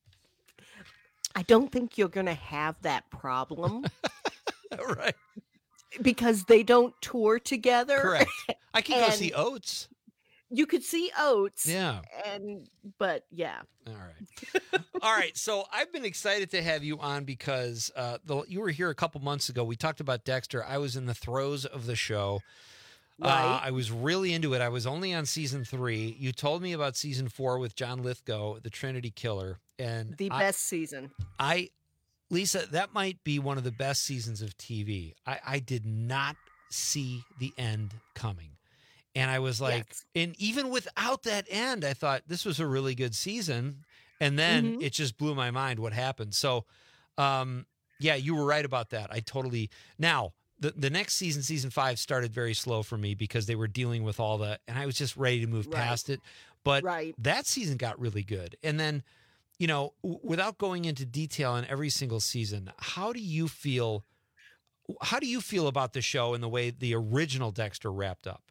I don't think you're going to have that problem. Right. Because they don't tour together. Correct. I can go And see Oates. You could see Oates. Yeah. And, but yeah. All right. All right. So I've been excited to have you on because uh, the, you were here a couple months ago. We talked about Dexter. I was in the throes of the show. Uh, Right. I was really into it. I was only on season three. You told me about season four with John Lithgow, the Trinity Killer. And The I- best season. I, Lisa, that might be one of the best seasons of T V. I, I did not see the end coming. And I was like, Yes. and even without that end, I thought this was a really good season. And then Mhm. it just blew my mind what happened. So, um, yeah, you were right about that. I totally. Now, the, the next season, season five, started very slow for me because they were dealing with all the, and I was just ready to move Right. past it. But Right. that season got really good. And then, you know, w- without going into detail on every single season, how do you feel? How do you feel about the show and the way the original Dexter wrapped up?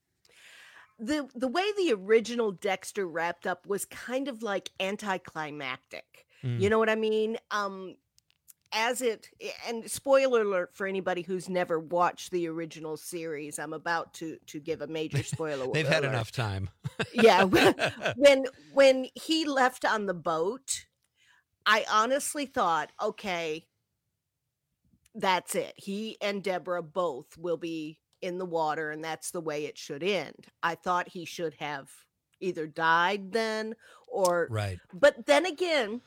the the way the original Dexter wrapped up was kind of like anticlimactic. Mm. You know what I mean? Um as it and spoiler alert for anybody who's never watched the original series, I'm about to to give a major spoiler They've had alert. enough time. Yeah, when when he left on the boat, I honestly thought, okay, that's it. He and Deborah both will be in the water, and that's the way it should end. I thought he should have either died then or Right. but then again,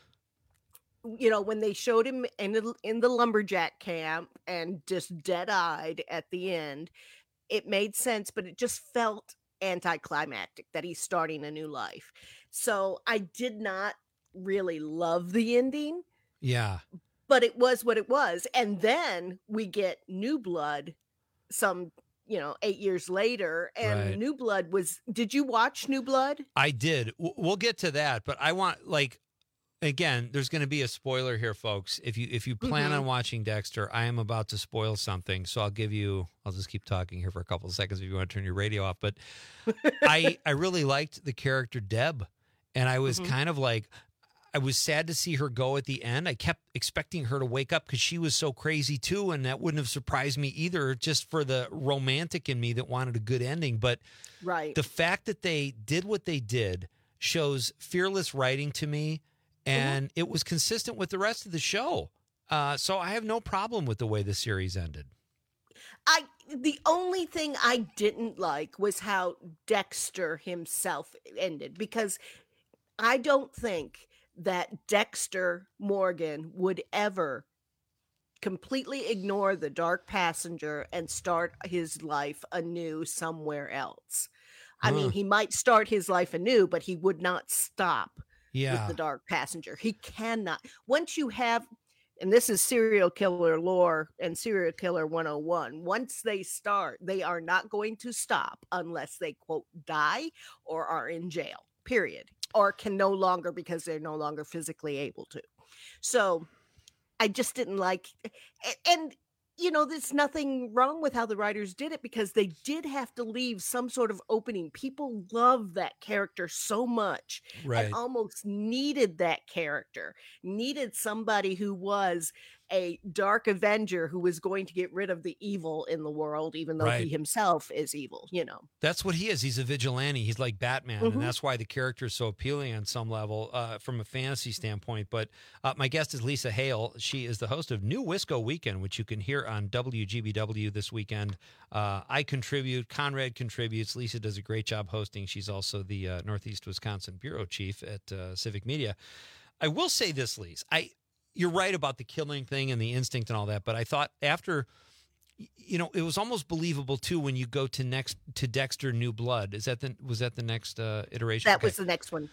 you know, when they showed him in the, in the lumberjack camp and just dead-eyed at the end, it made sense, but it just felt anticlimactic that he's starting a new life. So I did not really love the ending, Yeah. but it was what it was. And then we get New Blood some, you know, eight years later, and Right. New Blood was, did you watch New Blood? I did. W- We'll get to that, but I want, like, again, there's going to be a spoiler here, folks. If you if you plan Mhm. on watching Dexter, I am about to spoil something, so I'll give you. I'll just keep talking here for a couple of seconds if you want to turn your radio off. But I I really liked the character Deb, and I was Mhm. kind of like. I was sad to see her go at the end. I kept expecting her to wake up because she was so crazy too, and that wouldn't have surprised me either, just for the romantic in me that wanted a good ending. But Right. the fact that they did what they did shows fearless writing to me, and it was consistent with the rest of the show. Uh, so I have no problem with the way the series ended. I the only thing I didn't like was how Dexter himself ended, because I don't think that Dexter Morgan would ever completely ignore the dark passenger and start his life anew somewhere else. I mean, Huh. he might start his life anew, but he would not stop Yeah. with the dark passenger. He cannot. Once you have, and this is serial killer lore and serial killer one oh one, once they start, they are not going to stop unless they, quote, die or are in jail, period, or can no longer because they're no longer physically able to. So I just didn't like, a- and you know, there's nothing wrong with how the writers did it, because they did have to leave some sort of opening. People love that character so much Right. and almost needed that character, needed somebody who was a dark avenger who was going to get rid of the evil in the world, even though Right. he himself is evil, you know. That's what he is. He's a vigilante. He's like Batman, Mhm. and that's why the character is so appealing on some level uh, from a fantasy standpoint. But uh, my guest is Lisa Hale. She is the host of New Wisco Weekend, which you can hear on W G B W this weekend. Uh, I contribute. Conrad contributes. Lisa does a great job hosting. She's also the uh, Northeast Wisconsin bureau chief at uh, Civic Media. I will say this, Lisa. I you're right about the killing thing and the instinct and all that, but I thought after, you know, it was almost believable too when you go to next to Dexter New Blood. Is that the was that the next uh, iteration? That Okay. was the next one. Yeah.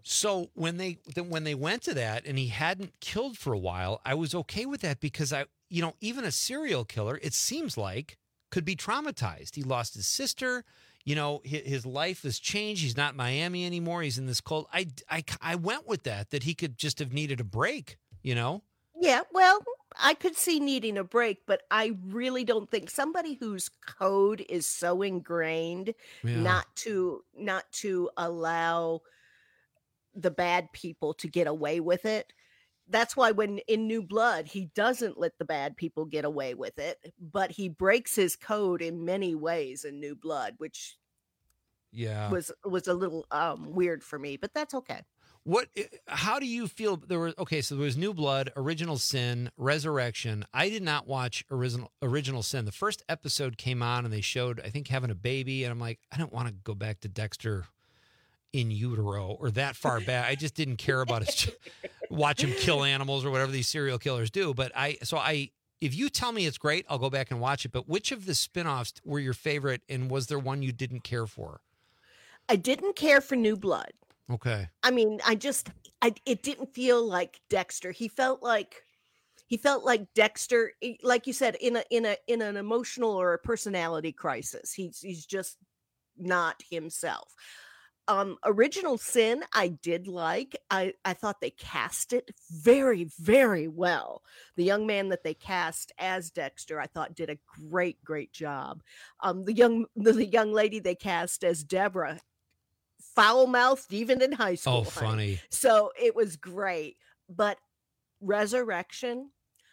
So when they then when they went to that and he hadn't killed for a while, I was okay with that because I, you know, even a serial killer, it seems like, could be traumatized. He lost his sister. You know, his, his life has changed. He's not in Miami anymore. He's in this cold. I, I, I went with that, that he could just have needed a break, you know? Yeah, well, I could see needing a break, but I really don't think somebody whose code is so ingrained Yeah. not to not to allow the bad people to get away with it. That's why when in New Blood, he doesn't let the bad people get away with it, but he breaks his code in many ways in New Blood, which Yeah. was was a little um, weird for me, but that's okay. What? How do you feel? There was okay. So there was New Blood, Original Sin, Resurrection. I did not watch original Original Sin. The first episode came on and they showed, I think, having a baby, and I'm like, I don't want to go back to Dexter in utero or that far back. I just didn't care about his watch him kill animals or whatever these serial killers do. But I, so I, if you tell me it's great, I'll go back and watch it. But which of the spinoffs were your favorite, and was there one you didn't care for? I didn't care for New Blood. Okay. I mean, I just, I, it didn't feel like Dexter. He felt like, he felt like Dexter, i- like you said, in a, in a, in an emotional or a personality crisis. He's, he's just not himself. Um, Original Sin, I did like. I, I thought they cast it very, very well. The young man that they cast as Dexter, I thought did a great, great job. Um, the young, the, the young lady they cast as Deborah, foul-mouthed even in high school. Oh, honey. funny. So it was great. But Resurrection,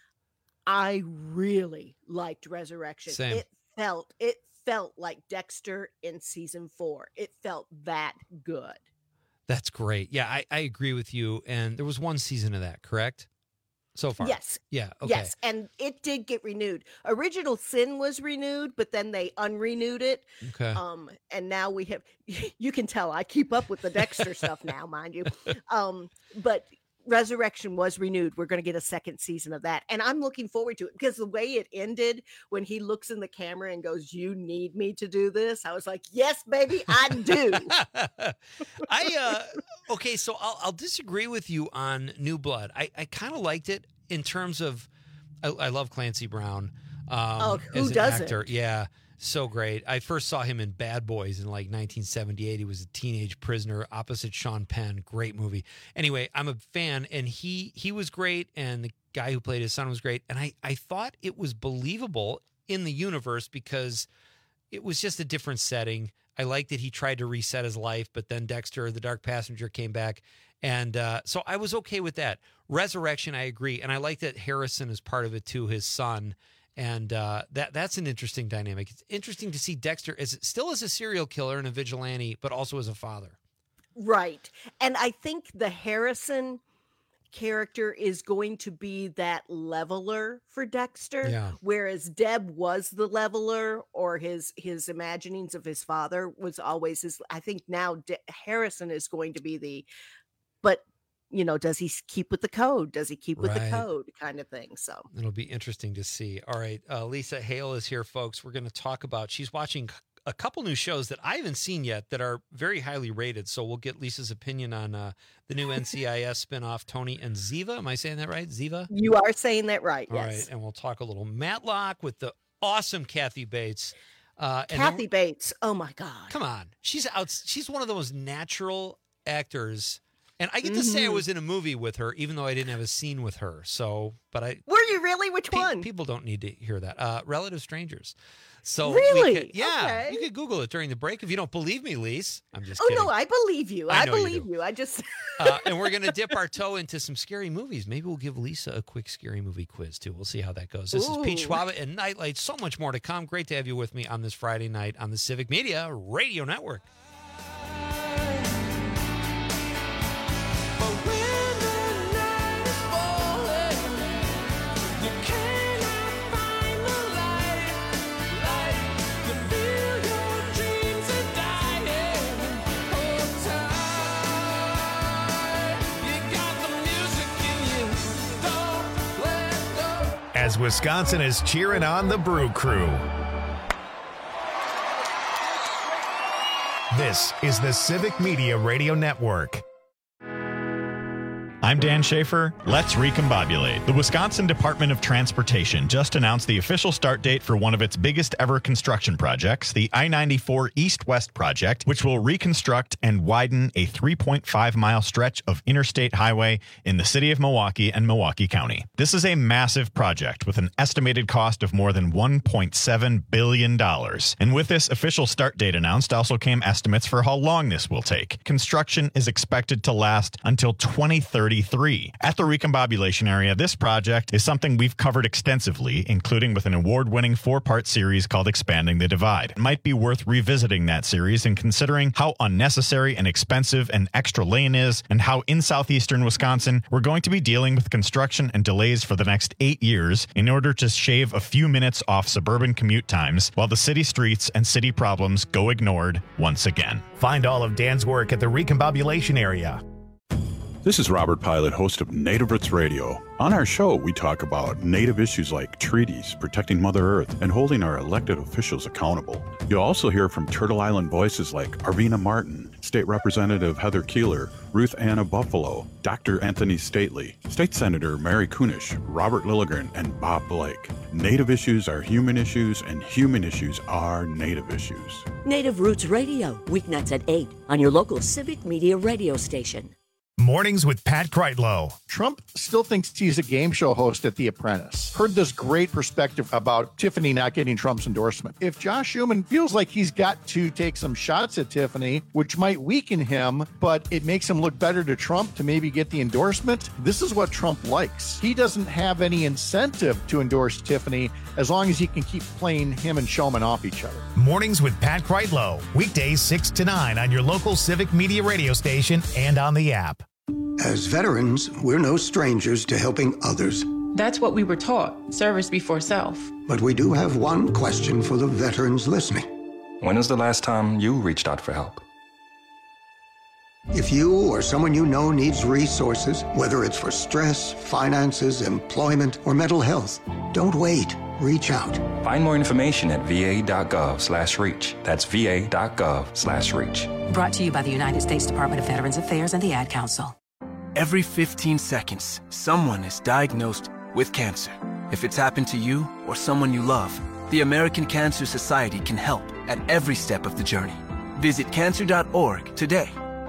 I really liked Resurrection. Same. It felt it felt like Dexter in season four. It felt that good. That's great. Yeah, I, I agree with you. And there was one season of that, correct? So far. Yes. Yeah. Okay. Yes, and it did get renewed. Original Sin was renewed, but then they unrenewed it. Okay. Um, and now we have. You can tell I keep up with the Dexter stuff now, mind you. Um, but Resurrection was renewed. We're going to get a second season of that, and I'm looking forward to it because the way it ended, when he looks in the camera and goes, "You need me to do this," I was like, "Yes, baby, I do." I uh okay, so I'll I'll disagree with you on New Blood. I, I kind of liked it in terms of I, I love Clancy Brown. Um, Oh, who as an doesn't? actor. Yeah, so great. I first saw him in Bad Boys in like nineteen seventy-eight. He was a teenage prisoner opposite Sean Penn. Great movie. Anyway, I'm a fan, and he he was great, and the guy who played his son was great. And I I thought it was believable in the universe because it was just a different setting. I liked that he tried to reset his life, but then Dexter, the Dark Passenger, came back. And uh, so I was okay with that. Resurrection, I agree. And I like that Harrison is part of it too, his son. And uh, that that's an interesting dynamic. It's interesting to see Dexter as still as a serial killer and a vigilante, but also as a father. Right. And I think the Harrison character is going to be that leveler for Dexter, Yeah. whereas Deb was the leveler, or his his imaginings of his father was always his. I think now De- Harrison is going to be the, but you know, does he s- keep with the code? Does he keep with Right. the code kind of thing? So It'll be interesting to see. All right. Uh, Lisa Hale is here, folks. We're going to talk about, she's watching a couple new shows that I haven't seen yet that are very highly rated. So we'll get Lisa's opinion on uh, the new N C I S spinoff, Tony and Ziva. Am I saying that right? Ziva? you are saying that right. All Yes. right. And we'll talk a little Matlock with the awesome Kathy Bates. Uh, and then Kathy Bates. Oh my God. Come on. She's out. She's one of those natural actors. And I get to say I Mhm. was in a movie with her, even though I didn't have a scene with her. So, but I. Were you really? Which pe- one? People don't need to hear that. Uh, Relative Strangers. So we Really? could- yeah. Okay. You could Google it during the break if you don't believe me, Lise. I'm just Oh kidding. no, I believe you. I I, know you believe do. you. I just uh, and we're going to dip our toe into some scary movies. Maybe we'll give Lisa a quick scary movie quiz, too. We'll see how that goes. This is Pete Ooh. Schwaba and Nightlight. So much more to come. Great to have you with me on this Friday night on the Civic Media Radio Network. As Wisconsin is cheering on the Brew Crew. This is the Civic Media Radio Network. I'm Dan Schaefer. Let's recombobulate. The Wisconsin Department of Transportation just announced the official start date for one of its biggest ever construction projects, the I ninety-four East-West project, which will reconstruct and widen a three point five mile stretch of interstate highway in the city of Milwaukee and Milwaukee County. This is a massive project with an estimated cost of more than one point seven billion dollars. And with this official start date announced also came estimates for how long this will take. Construction is expected to last until twenty thirty-three. At the recombobulation area, this project is something we've covered extensively, including with an award-winning four-part series called Expanding the Divide. It might be worth revisiting that series and considering how unnecessary and expensive an extra lane is, and how in southeastern Wisconsin we're going to be dealing with construction and delays for the next eight years in order to shave a few minutes off suburban commute times while the city streets and city problems go ignored once again. Find all of Dan's work at the recombobulation area. This is Robert Pilot, host of Native Roots Radio. On our show, we talk about Native issues like treaties, protecting Mother Earth, and holding our elected officials accountable. You'll also hear from Turtle Island voices like Arvina Martin, State Representative Heather Keeler, Ruth Ann of Buffalo, Doctor Anthony Stately, State Senator Mary Kunish, Robert Lilligren, and Bob Blake. Native issues are human issues, and human issues are Native issues. Native Roots Radio, weeknights at eight on your local Civic Media radio station. Mornings with Pat Kreitlow. Trump still thinks he's a game show host at The Apprentice. Heard this great perspective about Tiffany not getting Trump's endorsement. If Josh Schuman feels like he's got to take some shots at Tiffany, which might weaken him, but it makes him look better to Trump to maybe get the endorsement, this is what Trump likes. He doesn't have any incentive to endorse Tiffany as long as he can keep playing him and Showman off each other. Mornings with Pat Kreitlow. Weekdays six to nine on your local Civic Media radio station and on the app. As veterans, we're no strangers to helping others. That's what we were taught, service before self. But we do have one question for the veterans listening. When was the last time you reached out for help? If you or someone you know needs resources, whether it's for stress, finances, employment, or mental health, don't wait. Reach out. Find more information at va.gov slash reach. That's va.gov slash reach. Brought to you by the United States Department of Veterans Affairs and the Ad Council. Every fifteen seconds, someone is diagnosed with cancer. If it's happened to you or someone you love, the American Cancer Society can help at every step of the journey. Visit cancer dot org today.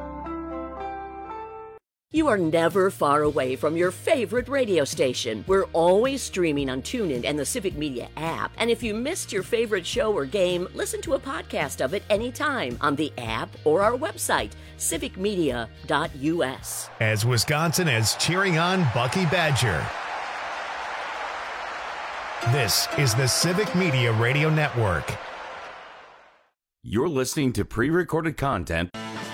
You are never far away from your favorite radio station. We're always streaming on TuneIn and the Civic Media app. And if you missed your favorite show or game, listen to a podcast of it anytime on the app or our website, civic media dot u s. As Wisconsin is cheering on Bucky Badger. This is the Civic Media Radio Network. You're listening to pre-recorded content.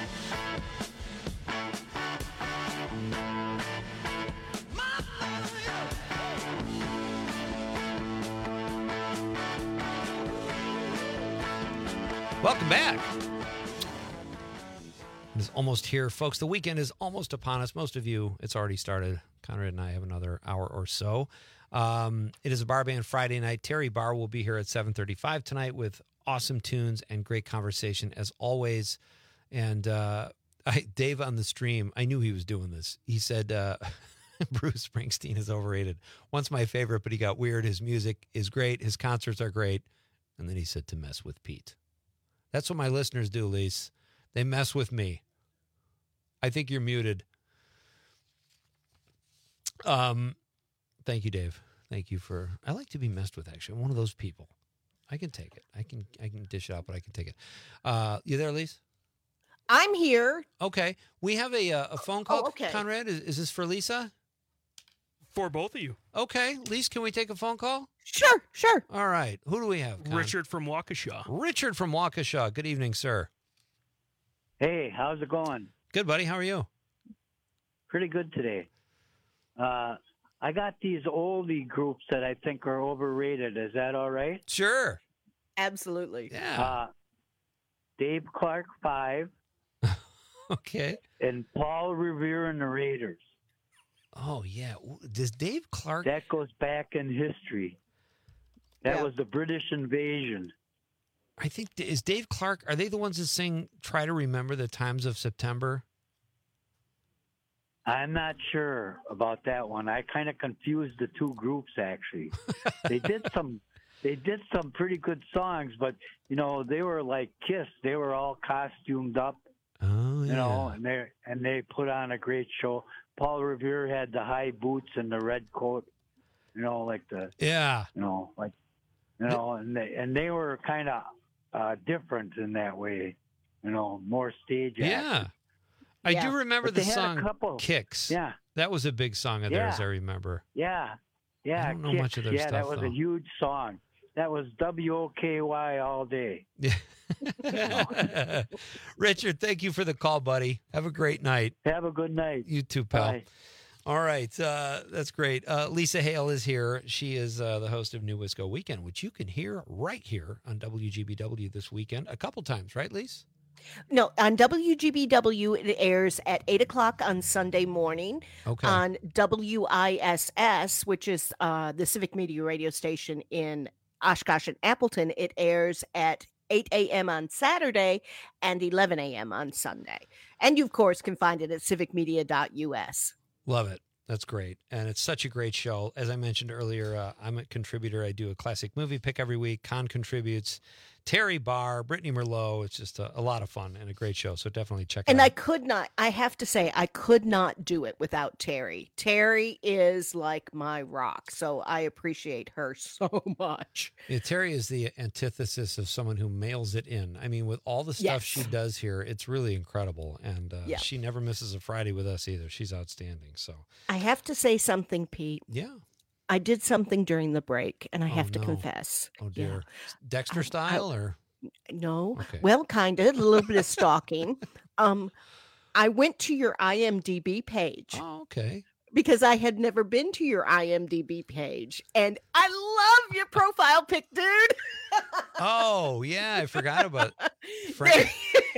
Welcome back. It's almost here, folks. The weekend is almost upon us. Most of you, it's already started. Conrad and I have another hour or so. Um, it is a Bar Band Friday night. Terry Barr will be here at seven thirty-five tonight with awesome tunes and great conversation as always. And uh, I, Dave on the stream, I knew he was doing this. He said uh, Bruce Springsteen is overrated. Once my favorite, but he got weird. His music is great. His concerts are great. And then he said to mess with Pete. That's what my listeners do, Lise. They mess with me. I think you're muted. Um, thank you, Dave. Thank you for. I like to be messed with. Actually, I'm one of those people. I can take it. I can. I can dish it out, but I can take it. Uh, you there, Lise? I'm here. Okay, we have a uh, a phone call. Oh, okay. Conrad, is, is this for Lisa? For both of you. Okay, Lise, can we take a phone call? Sure, sure. All right. Who do we have? Con? Richard from Waukesha. Richard from Waukesha. Good evening, sir. Hey, how's it going? Good, buddy. How are you? Pretty good today. Uh, I got these oldie groups that I think are overrated. Is that all right? Sure. Absolutely. Yeah. Uh, Dave Clark Five. Okay. And Paul Revere and the Raiders. Oh, yeah. Does Dave Clark... That goes back in history. That Yeah. was the British invasion. I think, is Dave Clark, are they the ones that sing Try to Remember the Times of September? I'm not sure about that one. I kind of confused the two groups, actually. They did some they did some pretty good songs, but, you know, they were like Kiss. They were all costumed up, oh, you yeah. know, and they and they put on a great show. Paul Revere had the high boots and the red coat, you know, like the, yeah, you know, like, you know, and they, and they were kind of uh, different in that way, you know, more stage Yeah. actors. I Yeah. do remember But the they had a song couple- Kicks. Yeah. That was a big song of theirs, Yeah. I remember. Yeah, yeah. I don't know Kicks. much of their yeah, stuff, that was though. a huge song. That was W O K Y all day. Richard, thank you for the call, buddy. Have a great night. Have a good night. You too, pal. Bye. All right. Uh, that's great. Uh, Lisa Hale is here. She is uh, the host of New Wisco Weekend, which you can hear right here on W G B W this weekend a couple times, right, Lisa? No, on W G B W, it airs at eight o'clock on Sunday morning. Okay. On W I S S, which is uh, the Civic Media radio station in Oshkosh and Appleton, it airs at eight a.m. on Saturday and eleven a.m. on Sunday. And you, of course, can find it at civic media dot U S. Love it. That's great. And it's such a great show. As I mentioned earlier, uh, I'm a contributor. I do a classic movie pick every week. Con contributes. Terry Barr, Brittany Merlot. It's just a, a lot of fun and a great show. So definitely check it And out. I could not, I have to say, I could not do it without Terry. Terry is like my rock. So I appreciate her so much. Yeah, Terry is the antithesis of someone who mails it in. I mean, with all the stuff Yes. she does here, it's really incredible. And uh, Yeah. she never misses a Friday with us either. She's outstanding. So, I have to say something, Pete. yeah. I did something during the break, and I Oh, have to no. confess. Oh, dear. Yeah. Dexter style or? No. Okay. Well, kind of, a little bit of stalking. Um, I went to your I M D B page. Oh, okay. Because I had never been to your I M D B page, and I love your profile pic, dude. Oh, yeah. I forgot about Frank.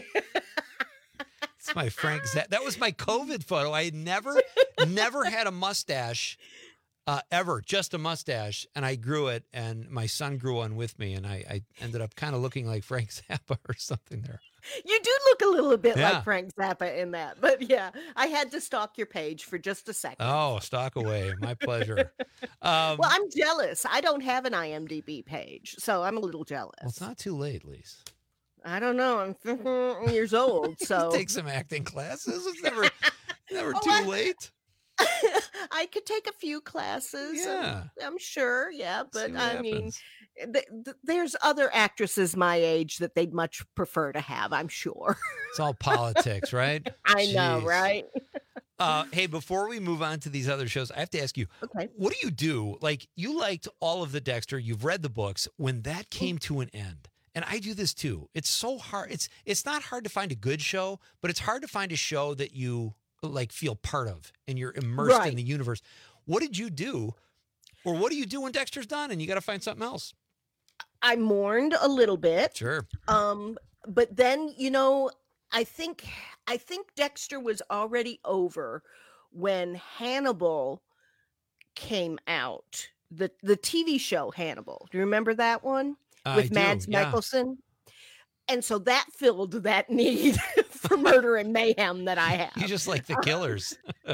It's my Frank Zappa. That was my COVID photo. I had never, never had a mustache uh, ever, just a mustache. And I grew it, and my son grew one with me. And I, I ended up kind of looking like Frank Zappa or something there. You do look a little bit Yeah. like Frank Zappa in that, but yeah, I had to stalk your page for just a second. Oh, stock away. My pleasure. Um, Well, I'm jealous. I don't have an I M D B page, so I'm a little jealous. well, it's not too late, Lise. I don't know. I'm fifty years old, so Take some acting classes. It's never, never Oh, too I- late. I could take a few classes. Yeah. I'm, I'm sure. Yeah, but what I mean, happens. th- th- there's other actresses my age that they'd much prefer to have. I'm sure. It's all politics, right? I know, Jeez. right? Uh, hey, before we move on to these other shows, I have to ask you, Okay. what do you do? Like, you liked all of the Dexter, you've read the books. When that came to an end, and I do this too, it's so hard. It's it's not hard to find a good show, but it's hard to find a show that you like feel part of and you're immersed Right. in the universe. What did you do, or what do you do when Dexter's done and you got to find something else? I mourned a little bit. Sure. Um, but then, you know, I think I think Dexter was already over when Hannibal came out. The the T V show Hannibal. Do you remember that one? I With do, Mads yeah. Mikkelsen? And so that filled that need for murder and mayhem that I have. You just like the killers.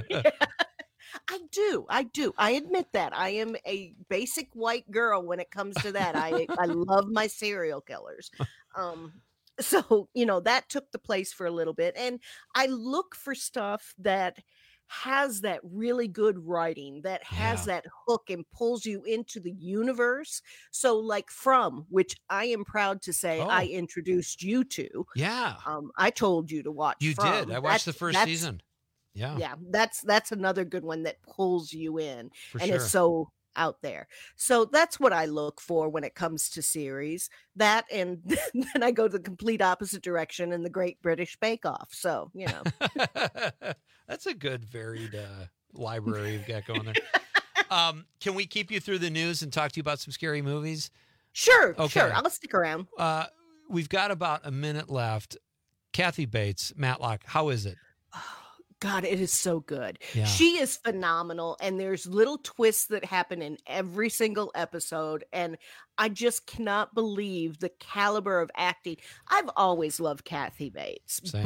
I do. I do. I admit that. I am a basic white girl when it comes to that. I I love my serial killers. Um so, you know, that took the place for a little bit, and I look for stuff that has that really good writing, that has Yeah. that hook and pulls you into the universe. So like From, which I am proud to say I Oh. introduced you to. Yeah. Um I told you to watch You From. did. I watched the That's- first that's- season. Yeah. yeah, that's that's another good one that pulls you in For and sure. is so out there. So that's what I look for when it comes to series. That, and then I go the complete opposite direction in the Great British Bake Off. So, you know. That's a good varied uh, library you've got going there. Um, can we keep you through the news and talk to you about some scary movies? Sure, Okay. sure. I'll stick around. Uh, we've got about a minute left. Kathy Bates, Matlock, how is it? God, it is so good. Yeah. She is phenomenal, and there's little twists that happen in every single episode, and I just cannot believe the caliber of acting. I've always loved Kathy Bates, Same. but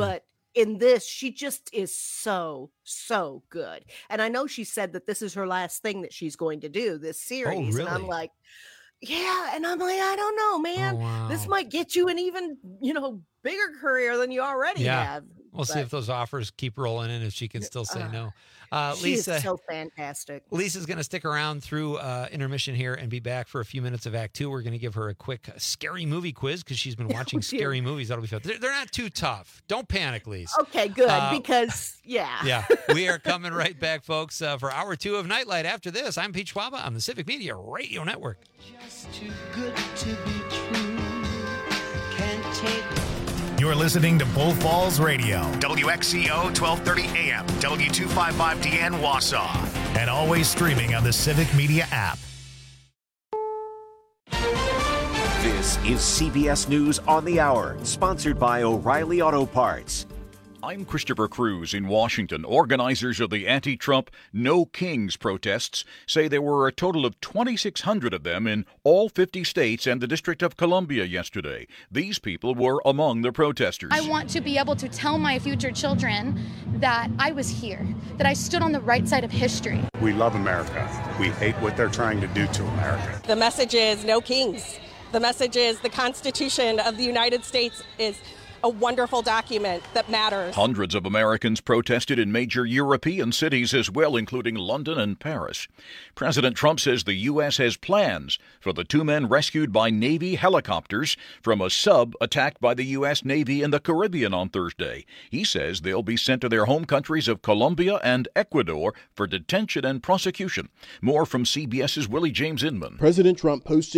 in this, she just is so, so good. And I know she said that this is her last thing that she's going to do, this series. really? And I'm like, yeah. And I'm like, I don't know, man. Oh, wow. This might get you an even, you know, bigger career than you already Yeah. have. We'll see But, if those offers keep rolling in, if she can still say uh, no. Uh, she Lisa, is so fantastic. Lisa's going to stick around through uh, intermission here and be back for a few minutes of Act Two. We're going to give her a quick uh, scary movie quiz because she's been watching Oh, dear. scary movies. That'll be fun. They're, they're not too tough. Don't panic, Lisa. Okay, good. Uh, because, yeah. Yeah, we are coming right back, folks, uh, for hour two of Nightlight. After this, I'm Pete Schwaba on the Civic Media Radio Network. Just too good to be true. Can't take. You're listening to Bull Falls Radio, W X C O twelve thirty A M, W two fifty-five D N Wausau, and always streaming on the Civic Media app. This is C B S News on the Hour, sponsored by O'Reilly Auto Parts. I'm Christopher Cruz in Washington. Organizers of the anti-Trump No Kings protests say there were a total of twenty-six hundred of them in all fifty states and the District of Columbia yesterday. These people were among the protesters. I want to be able to tell my future children that I was here, that I stood on the right side of history. We love America. We hate what they're trying to do to America. The message is no kings. The message is the Constitution of the United States is a wonderful document that matters. Hundreds of Americans protested in major European cities as well, including London and Paris. President Trump says the U S has plans for the two men rescued by Navy helicopters from a sub attacked by the U S Navy in the Caribbean on Thursday. He says they'll be sent to their home countries of Colombia and Ecuador for detention and prosecution. More from CBS's Willie James Inman. President Trump posted